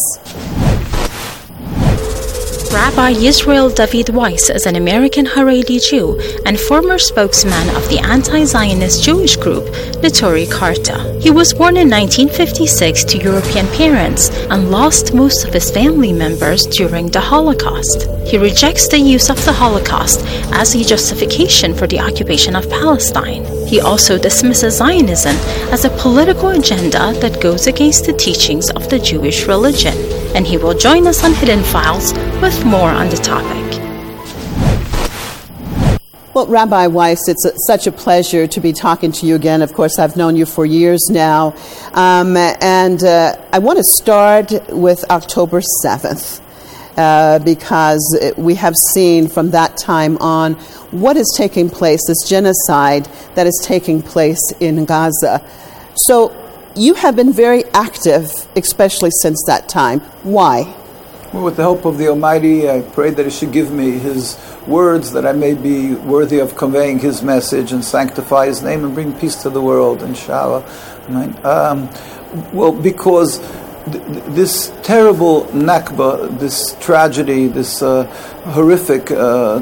Speaker 21: Rabbi Yisrael David Weiss is an American Haredi Jew and former spokesman of the anti-Zionist Jewish group Neturei Karta. He was born in nineteen fifty-six to European parents and lost most of his family members during the Holocaust. He rejects the use of the Holocaust as a justification for the occupation of Palestine. He also dismisses Zionism as a political agenda that goes against the teachings of the Jewish religion. And he will join us on Hidden Files with more on the topic.
Speaker 20: Well, Rabbi Weiss, it's a, such a pleasure to be talking to you again. Of course, I've known you for years now. Um, and uh, I want to start with October seventh, uh, because we have seen from that time on what is taking place, this genocide that is taking place in Gaza. So you have been very active, especially since that time. Why?
Speaker 22: Well, with the help of the Almighty, I pray that He should give me His words, that I may be worthy of conveying His message and sanctify His name and bring peace to the world, inshallah. Um, well, because th- this terrible Nakba, this tragedy, this uh, horrific, uh,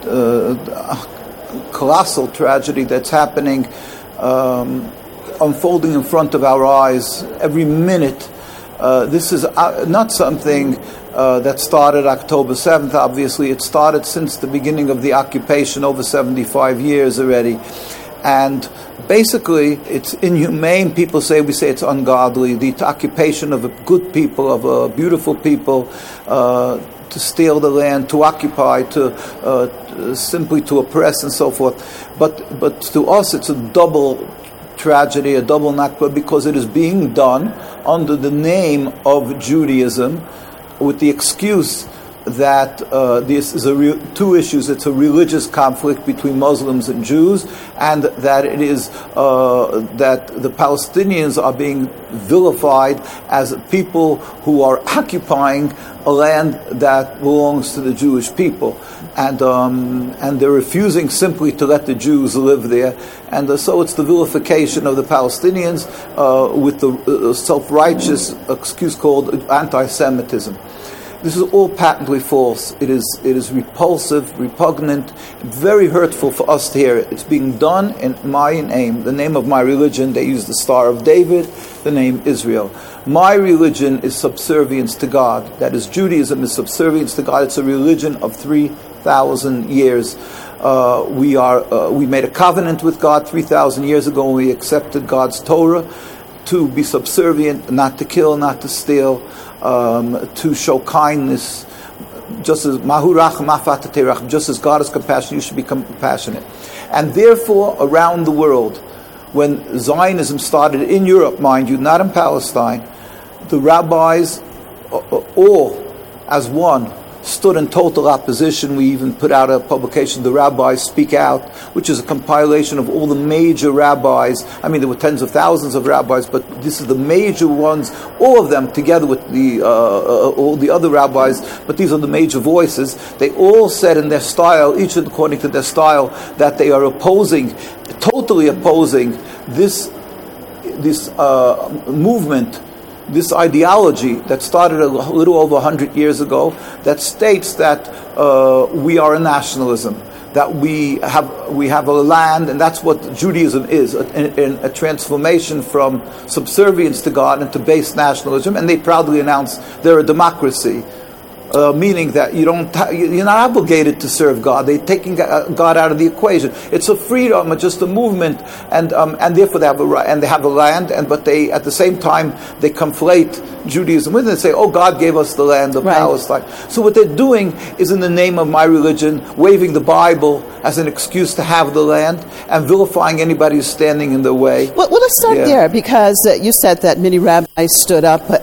Speaker 22: uh, colossal tragedy that's happening, um, unfolding in front of our eyes every minute. Uh, this is uh, not something uh, that started October seventh, obviously. It started since the beginning of the occupation, over seventy-five years already. And basically, it's inhumane. People say, we say it's ungodly. The occupation of a good people, of a beautiful people, uh, to steal the land, to occupy, to uh, simply to oppress and so forth. But, but to us, it's a double tragedy, a double Nakba, because it is being done under the name of Judaism with the excuse that uh, this is a re- two issues. It's a religious conflict between Muslims and Jews, and that it is uh, that the Palestinians are being vilified as people who are occupying a land that belongs to the Jewish people, and um, and they're refusing simply to let the Jews live there, and uh, so it's the vilification of the Palestinians uh, with the uh, self-righteous excuse called anti-Semitism. This is all patently false. It is it is repulsive, repugnant, very hurtful for us to hear it. It's being done in my name, the name of my religion. They use the Star of David, the name Israel. My religion is subservience to God. That is, Judaism is subservience to God. It's a religion of three thousand years. Uh, we are uh, we made a covenant with God three thousand years ago when we accepted God's Torah to be subservient, not to kill, not to steal, um, to show kindness. Just as just as God is compassionate, you should become compassionate. And therefore, around the world, when Zionism started in Europe, mind you, not in Palestine, the rabbis, all as one, stood in total opposition. We even put out a publication, The Rabbis Speak Out, which is a compilation of all the major rabbis. I mean, there were tens of thousands of rabbis, but this is the major ones, all of them together with the uh, uh, all the other rabbis, but these are the major voices. They all said in their style, each according to their style, that they are opposing, totally opposing this, this uh, movement, this ideology that started a little over one hundred years ago, that states that uh, we are a nationalism, that we have we have a land, and that's what Judaism is, a, a, a transformation from subservience to God into base nationalism, and they proudly announce they're a democracy. Uh, meaning that you don't, ha- you're not obligated to serve God. They're taking God out of the equation. It's a freedom, it's just a movement, and um, and therefore they have a and they have a land. And but they at the same time they conflate Judaism with it and say, "Oh, God gave us the land of right. Palestine." So what they're doing is, in the name of my religion, waving the Bible as an excuse to have the land and vilifying anybody who's standing in their way.
Speaker 20: Well, well let's start yeah. there, because uh, you said that many rabbis stood up against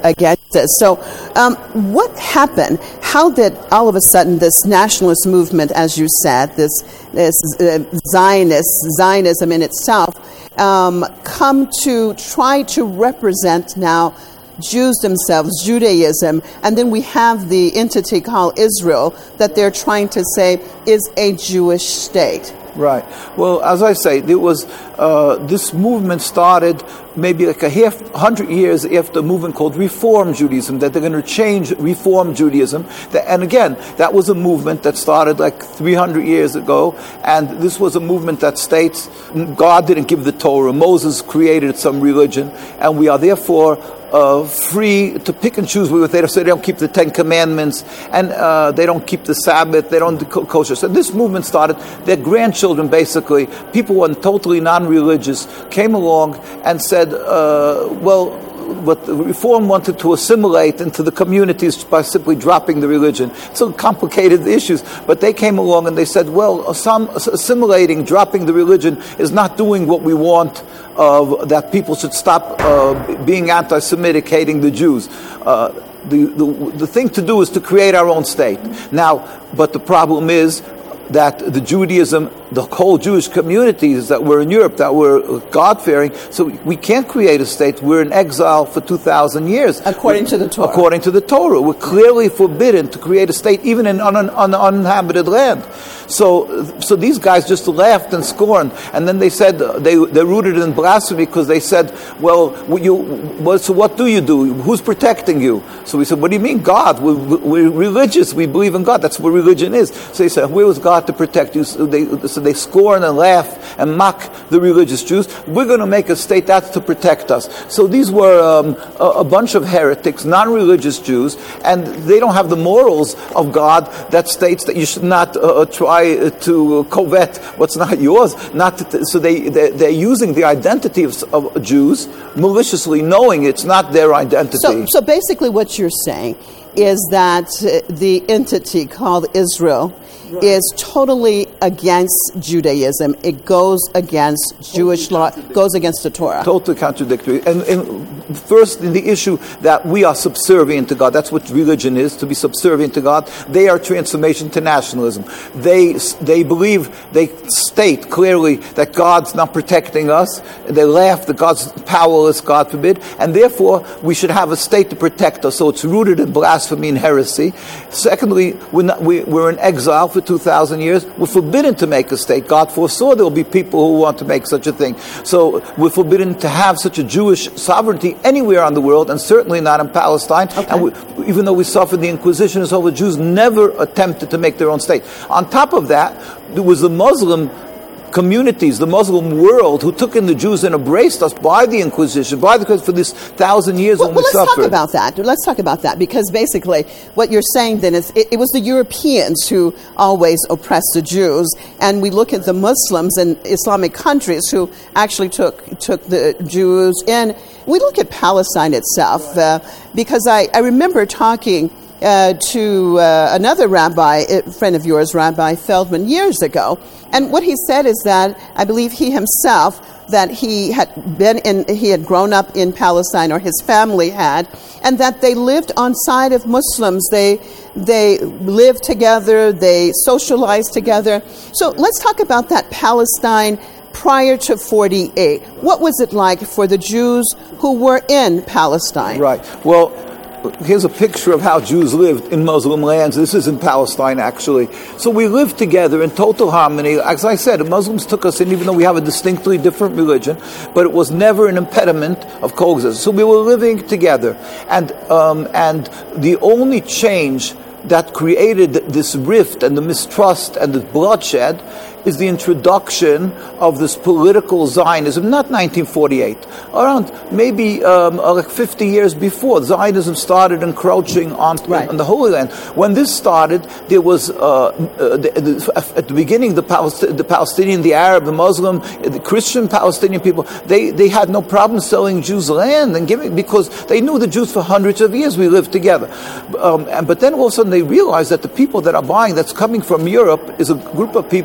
Speaker 20: So, um, what happened? How did all of a sudden this nationalist movement, as you said, this, this uh, Zionist Zionism in itself, um, come to try to represent now Jews themselves, Judaism, and then we have the entity called Israel that they're trying to say is a Jewish state?
Speaker 22: Right. Well, as I say, there was uh, this movement started maybe like a half hundred years after a movement called Reform Judaism, that they're going to change Reform Judaism. And again, that was a movement that started like three hundred years ago, and this was a movement that states God didn't give the Torah, Moses created some religion, and we are therefore Uh, free to pick and choose with it. So they don't keep the Ten Commandments, and uh, they don't keep the Sabbath, they don't do kosher. So this movement started. Their grandchildren, basically, people who are totally non-religious, came along and said, uh, well, what the Reform wanted to assimilate into the communities by simply dropping the religion. So complicated issues, but they came along and they said, well, some assimilating, dropping the religion is not doing what we want, uh, that people should stop uh, being anti-Semitic, hating the Jews. Uh, the, the, the thing to do is to create our own state. Now, but the problem is that the Judaism, the whole Jewish communities that were in Europe, that were God-fearing, so we can't create a state. We're in exile for two thousand years.
Speaker 20: According to the Torah.
Speaker 22: According to the Torah. We're clearly forbidden to create a state, even in un- un- uninhabited land. So so these guys just laughed and scorned. And then they said, uh, they, they're rooted in blasphemy because they said, well, you, well, so what do you do? Who's protecting you? So we said, what do you mean, God? We're, we're religious. We believe in God. That's what religion is. So they said, where was God to protect you? So they, so they scorn and laugh and mock the religious Jews. We're going to make a state that's to protect us. So these were um, a, a bunch of heretics, non-religious Jews, and they don't have the morals of God that states that you should not uh, try to covet what's not yours. Not to, so they, they, they're using the identity of, of Jews maliciously, knowing it's not their identity.
Speaker 20: So, so basically what you're saying is that uh, the entity called Israel right. is totally against Judaism. It goes against totally Jewish law, goes against the Torah.
Speaker 22: Totally contradictory. And, and first, in the issue that we are subservient to God. That's what religion is, to be subservient to God. They are transformation to nationalism. They they believe, they state clearly that God's not protecting us. They laugh that God's powerless, God forbid, and therefore we should have a state to protect us. So it's rooted in blasphemy and heresy. Secondly, we're, not, we, we're in exile for two thousand years. We're forbidden to make a state. God foresaw there will be people who want to make such a thing. So we're forbidden to have such a Jewish sovereignty anywhere on the world, and certainly not in Palestine. Okay. And we, even though we suffered the Inquisition and so, the Jews never attempted to make their own state. On top of that, there was the Muslim communities, the Muslim world, who took in the Jews and embraced us by the Inquisition, by the for this thousand years
Speaker 20: well, when well, we let's suffered. Let's talk about that. Let's talk about that, because basically what you're saying then is it, it was the Europeans who always oppressed the Jews, and we look at the Muslims in Islamic countries who actually took took the Jews in. We look at Palestine itself, uh, because I, I remember talking Uh, to uh, another rabbi, a friend of yours, Rabbi Feldman, years ago. And what he said is that, I believe he himself, that he had been in, he had grown up in Palestine, or his family had, and that they lived on side of Muslims. They, they lived together, they socialized together. So let's talk about that Palestine prior to forty-eight. What was it like for the Jews who were in Palestine?
Speaker 22: Right. Well, here's a picture of how Jews lived in Muslim lands. This is in Palestine, actually. So we lived together in total harmony. As I said, the Muslims took us in, even though we have a distinctly different religion, but it was never an impediment of coexistence. So we were living together. And um, and the only change that created this rift and the mistrust and the bloodshed is the introduction of this political Zionism, not nineteen forty-eight, around maybe um, like fifty years before. Zionism started encroaching on, right. on the Holy Land. When this started, there was, uh, uh, the, the, at the beginning, the, Palest- the Palestinian, the Arab, the Muslim, the Christian Palestinian people, they, they had no problem selling Jews land and giving, because they knew the Jews for hundreds of years. We lived together. Um, and, but then all of a sudden they realized that the people that are buying, that's coming from Europe, is a group of people that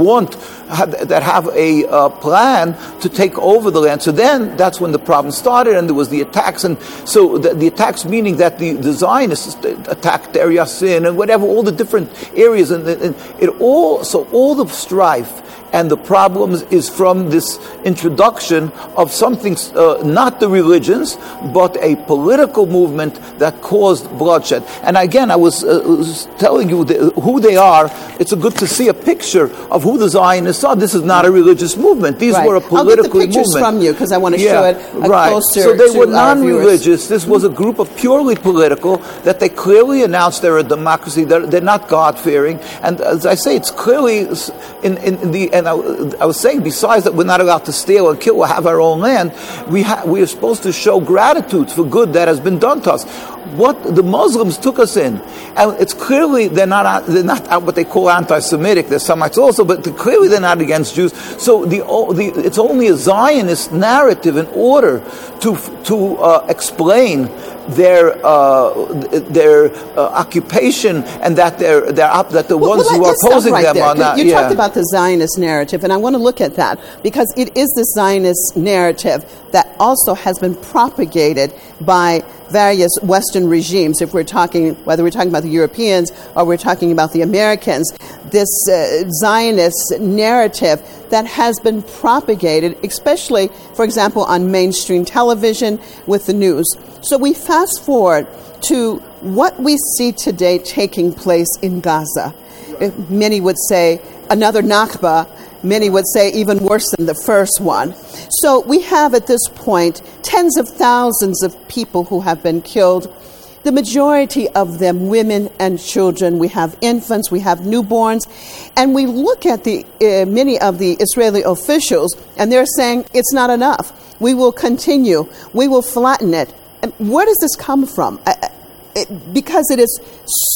Speaker 22: want, that have a uh, plan to take over the land. So then that's when the problem started, and there was the attacks. And so the, the attacks, meaning that the, the Zionists attacked Deir Yassin and whatever, all the different areas, and, and it all, so all the strife and the problems is from this introduction of something, uh, not the religions, but a political movement that caused bloodshed. And again, I was, uh, was telling you the, who they are. It's a good to see a picture of who the Zionists are. This is not a religious movement. These
Speaker 20: right.
Speaker 22: were a political movement.
Speaker 20: I'll get the pictures
Speaker 22: movement.
Speaker 20: from you because I want to
Speaker 22: yeah,
Speaker 20: show it uh,
Speaker 22: right.
Speaker 20: closer
Speaker 22: So they
Speaker 20: to
Speaker 22: were
Speaker 20: our
Speaker 22: non-religious. This was a group of purely political that they clearly announced they're a democracy. They're, they're not God-fearing. And as I say, it's clearly in, in, in the... And I, I was saying, besides that we're not allowed to steal and kill or have our own land, we ha- we are supposed to show gratitude for good that has been done to us. What the Muslims took us in, and it's clearly they're not they're not what they call anti-Semitic. They're Semites also, but clearly they're not against Jews. So the, the it's only a Zionist narrative in order to to uh, explain their uh, their uh, occupation, and that they're, they're up, that the
Speaker 20: well,
Speaker 22: ones
Speaker 20: well,
Speaker 22: who are opposing
Speaker 20: right
Speaker 22: them
Speaker 20: there.
Speaker 22: are not.
Speaker 20: You
Speaker 22: yeah.
Speaker 20: talked about the Zionist narrative, and I want to look at that because it is the Zionist narrative that also has been propagated by various Western regimes. If we're talking, whether we're talking about the Europeans or we're talking about the Americans, this uh, Zionist narrative that has been propagated, especially, for example, on mainstream television with the news. So we fast forward to what we see today taking place in Gaza. Many would say another Nakba. Many would say even worse than the first one. So we have at this point tens of thousands of people who have been killed. The majority of them women and children. We have infants, we have newborns. And we look at the uh, many of the Israeli officials, and they're saying it's not enough. We will continue. We will flatten it. And where does this come from? Uh, it, because it is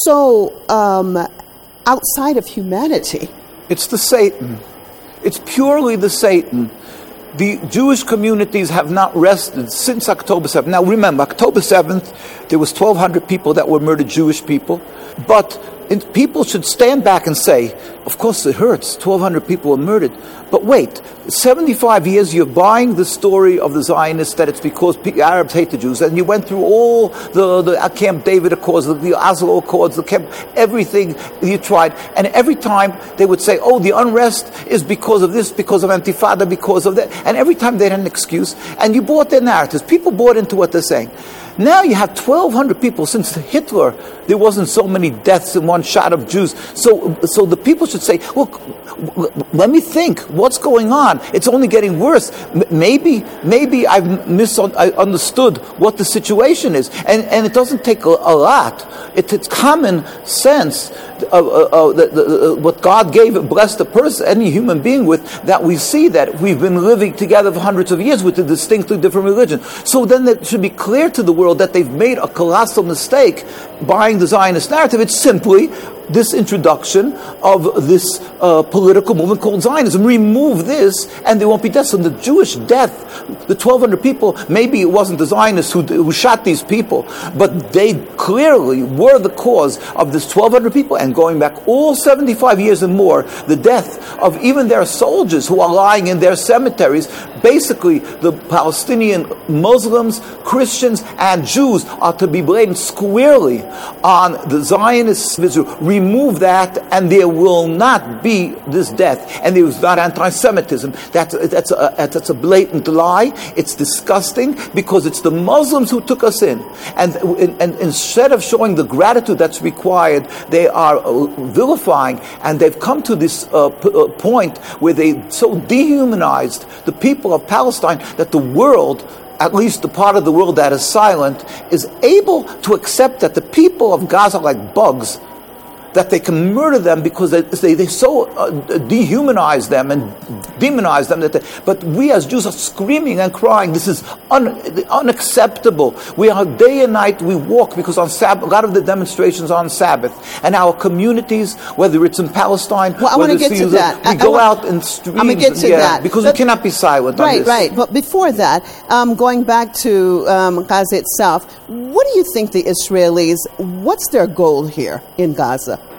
Speaker 20: so um, outside of humanity.
Speaker 22: It's the Satan. It's purely the Satan. The Jewish communities have not rested since October seventh. Now remember, October seventh, there was twelve hundred people that were murdered, Jewish people. But it, people should stand back and say, of course it hurts, twelve hundred people were murdered. But wait, seventy-five years you're buying the story of the Zionists that it's because Arabs hate the Jews. And you went through all the, the Camp David Accords, the, the Oslo Accords, the Camp, everything you tried. And every time they would say, oh, the unrest is because of this, because of Intifada, because of that. And every time they had an excuse. And you bought their narratives. People bought into what they're saying. Now you have twelve hundred people. Since Hitler, there wasn't so many deaths in one shot of Jews. So, so the people should say, look, let me think. What's going on? It's only getting worse. M- maybe, maybe I've misunderstood what the situation is. And, and it doesn't take a, a lot. It, it's common sense, uh, uh, uh, the, the, uh, what God gave, blessed a person, any human being with, that we see that we've been living together for hundreds of years with a distinctly different religion. So then it should be clear to the world that they've made a colossal mistake buying the Zionist narrative. It's simply this introduction of this uh, political movement called Zionism. Remove this and there won't be deaths. And the Jewish death, the twelve hundred people, maybe it wasn't the Zionists who, who shot these people, but they clearly were the cause of this twelve hundred people. And going back all seventy-five years and more, the death of even their soldiers who are lying in their cemeteries. Basically, the Palestinian Muslims, Christians, and Jews are to be blamed squarely on the Zionists of Israel. Remove that, and there will not be this death, and there is not anti-Semitism. That's that's a that's a blatant lie. It's disgusting because it's the Muslims who took us in, and and, and instead of showing the gratitude that's required, they are uh, vilifying, and they've come to this uh, p- uh, point where they so dehumanized the people of Palestine that the world, at least the part of the world that is silent, is able to accept that the people of Gaza are like bugs, that they can murder them because they they, they so uh, dehumanize them and demonize them. That they, but we as Jews are screaming and crying, this is un, unacceptable. We are day and night, we walk, because on Sabbath, a lot of the demonstrations are on Sabbath. And our communities, whether it's in Palestine,
Speaker 20: well, I want to get to that.
Speaker 22: We
Speaker 20: I,
Speaker 22: go
Speaker 20: I
Speaker 22: out in streams.
Speaker 20: I'm going to get to
Speaker 22: yeah,
Speaker 20: that.
Speaker 22: Because
Speaker 20: but,
Speaker 22: we cannot be silent
Speaker 20: right,
Speaker 22: on this.
Speaker 20: Right, right. But before that, um, going back to um, Gaza itself, what do you think the Israelis, what's their goal here in Gaza?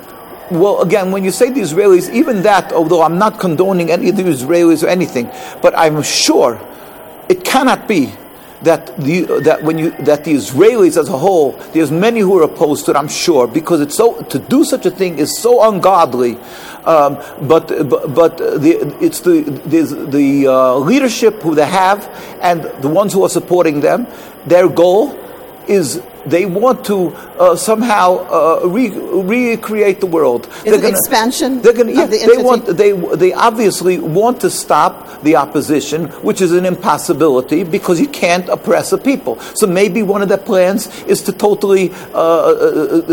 Speaker 22: well, again, when you say the Israelis, even that, although I'm not condoning any of the Israelis or anything, but I'm sure it cannot be that the that when you that the Israelis as a whole, there's many who are opposed to it. I'm sure, because it's so to do such a thing is so ungodly. Um, but but, but the, it's the the, the uh, leadership who they have and the ones who are supporting them. Their goal is they want to uh, somehow uh, re- recreate the world.
Speaker 20: Is it expansion?
Speaker 22: They're gonna, yeah,
Speaker 20: of the
Speaker 22: they
Speaker 20: entity?
Speaker 22: want. They they obviously want to stop the opposition, which is an impossibility because you can't oppress a people. So maybe one of their plans is to totally uh, uh,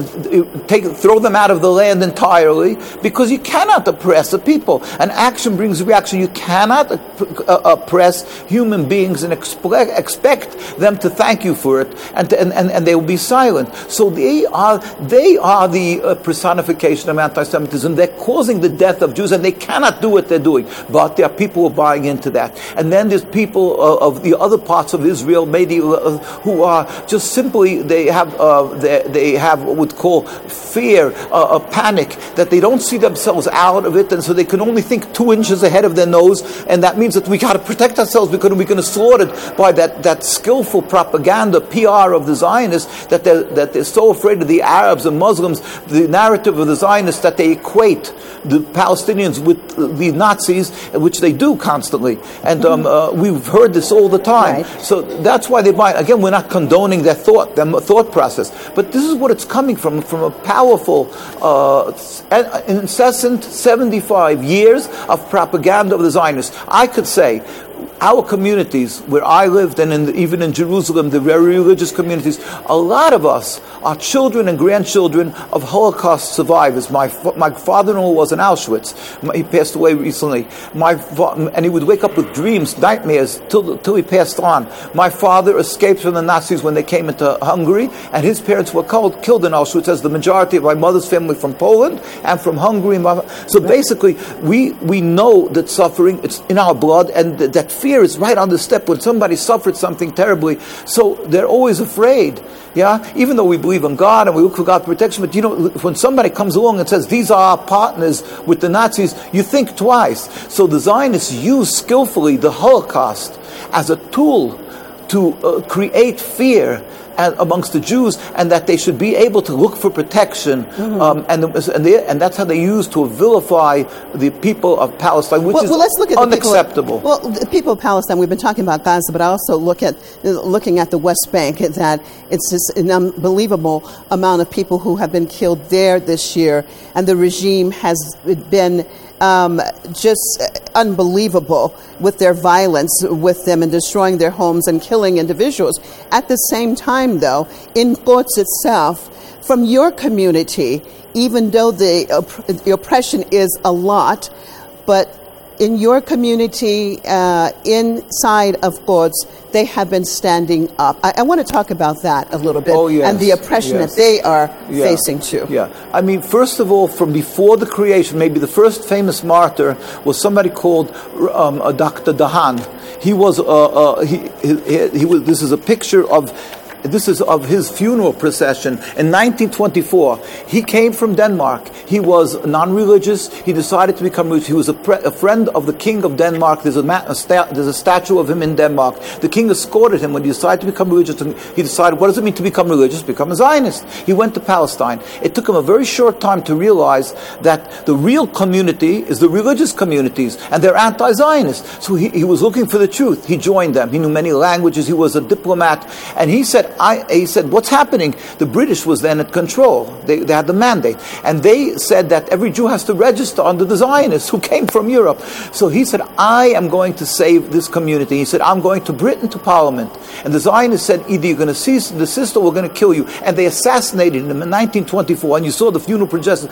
Speaker 22: uh, take throw them out of the land entirely, because you cannot oppress a people. And action brings reaction. You cannot uh, oppress human beings and expect, expect them to thank you for it, and to, and, and and they will be silent. So they are they are the uh, personification of anti-Semitism. They're causing the death of Jews, and they cannot do what they're doing. But there are people who are buying into that. And then there's people uh, of the other parts of Israel, maybe uh, who are just simply they have uh, they, they have what would call fear, uh, a panic, that they don't see themselves out of it, and so they can only think two inches ahead of their nose, and that means that we got to protect ourselves because we're going to slaughtered by that that skillful propaganda, P R of the Zionists, that they're, that they're so afraid of the Arabs and Muslims, the narrative of the Zionists, that they equate the Palestinians with the Nazis, which they do constantly. And um, uh, we've heard this all the time. Right. So that's why they buy. Again, we're not condoning their thought, their thought process. But this is what it's coming from, from a powerful, uh, incessant seventy-five years of propaganda of the Zionists. I could say, our communities, where I lived, and in the, even in Jerusalem, the very religious communities, a lot of us are children and grandchildren of Holocaust survivors. My my father-in-law was in Auschwitz. He passed away recently. My and he would wake up with dreams, nightmares, till till he passed on. My father escaped from the Nazis when they came into Hungary, and his parents were called, killed in Auschwitz, as the majority of my mother's family from Poland and from Hungary. So basically, we we know that suffering, it's in our blood, and that, that fear is right on the step when somebody suffered something terribly. So they're always afraid. Yeah, even though we believe in God and we look for God's protection, but you know, when somebody comes along and says these are our partners with the Nazis, you think twice. So the Zionists use skillfully the Holocaust as a tool to uh, create fear and amongst the Jews, and that they should be able to look for protection, mm-hmm. um, and and, they, and that's how they use to vilify the people of Palestine, which
Speaker 20: well,
Speaker 22: is
Speaker 20: well, let's look at
Speaker 22: unacceptable.
Speaker 20: The people, well, the people of Palestine. We've been talking about Gaza, but I also look at looking at the West Bank. That it's just an unbelievable amount of people who have been killed there this year, and the regime has been Um, just unbelievable with their violence with them and destroying their homes and killing individuals. At the same time, though, in Quds itself, from your community, even though the, opp- the oppression is a lot, but in your community, uh, inside of Quds, they have been standing up. I, I want to talk about that a little bit,
Speaker 22: oh, yes,
Speaker 20: and the oppression
Speaker 22: yes.
Speaker 20: that they are
Speaker 22: yeah.
Speaker 20: facing too.
Speaker 22: Yeah, I mean, first of all, from before the creation, maybe the first famous martyr was somebody called um, uh, Doctor Dahan. He was, uh, uh, he, he, he was. This is a picture of. This is of his funeral procession. In nineteen twenty-four, he came from Denmark. He was non-religious. He decided to become religious. He was a, pre- a friend of the king of Denmark. There's a, ma- a sta- there's a statue of him in Denmark. The king escorted him when he decided to become religious. And he decided, what does it mean to become religious? Become a Zionist. He went to Palestine. It took him a very short time to realize that the real community is the religious communities, and they're anti-Zionist. So he, he was looking for the truth. He joined them. He knew many languages. He was a diplomat. And he said, I, he said, what's happening? The British was then at control. They, they had the mandate. And they said that every Jew has to register under the Zionists who came from Europe. So he said, I am going to save this community. He said, I'm going to Britain to Parliament. And the Zionists said, either you're going to cease the sister or we're going to kill you. And they assassinated him in nineteen twenty-four. And you saw the funeral procession.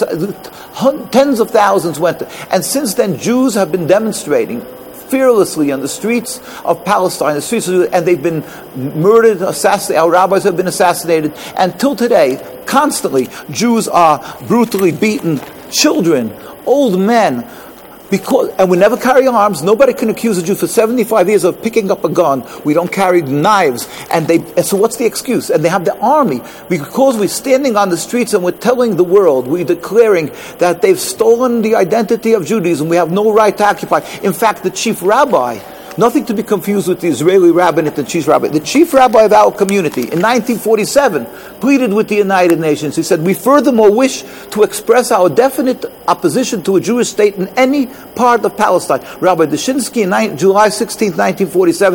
Speaker 22: Tens of thousands went. And since then, Jews have been demonstrating fearlessly on the streets of Palestine, the streets of, and they've been murdered, assassinated. Our rabbis have been assassinated, and till today, constantly, Jews are brutally beaten. Children, old men, Because, and we never carry arms. Nobody can accuse a Jew for seventy-five years of picking up a gun. We don't carry knives. And they, and so what's the excuse? And they have the army. Because we're standing on the streets and we're telling the world, we're declaring that they've stolen the identity of Judaism. We have no right to occupy. In fact, the chief rabbi, nothing to be confused with the Israeli rabbinate and chief rabbi. The chief rabbi of our community in nineteen forty-seven pleaded with the United Nations. He said, we furthermore wish to express our definite opposition to a Jewish state in any part of Palestine. Rabbi Dushinsky, in July sixteenth, nineteen forty-seven,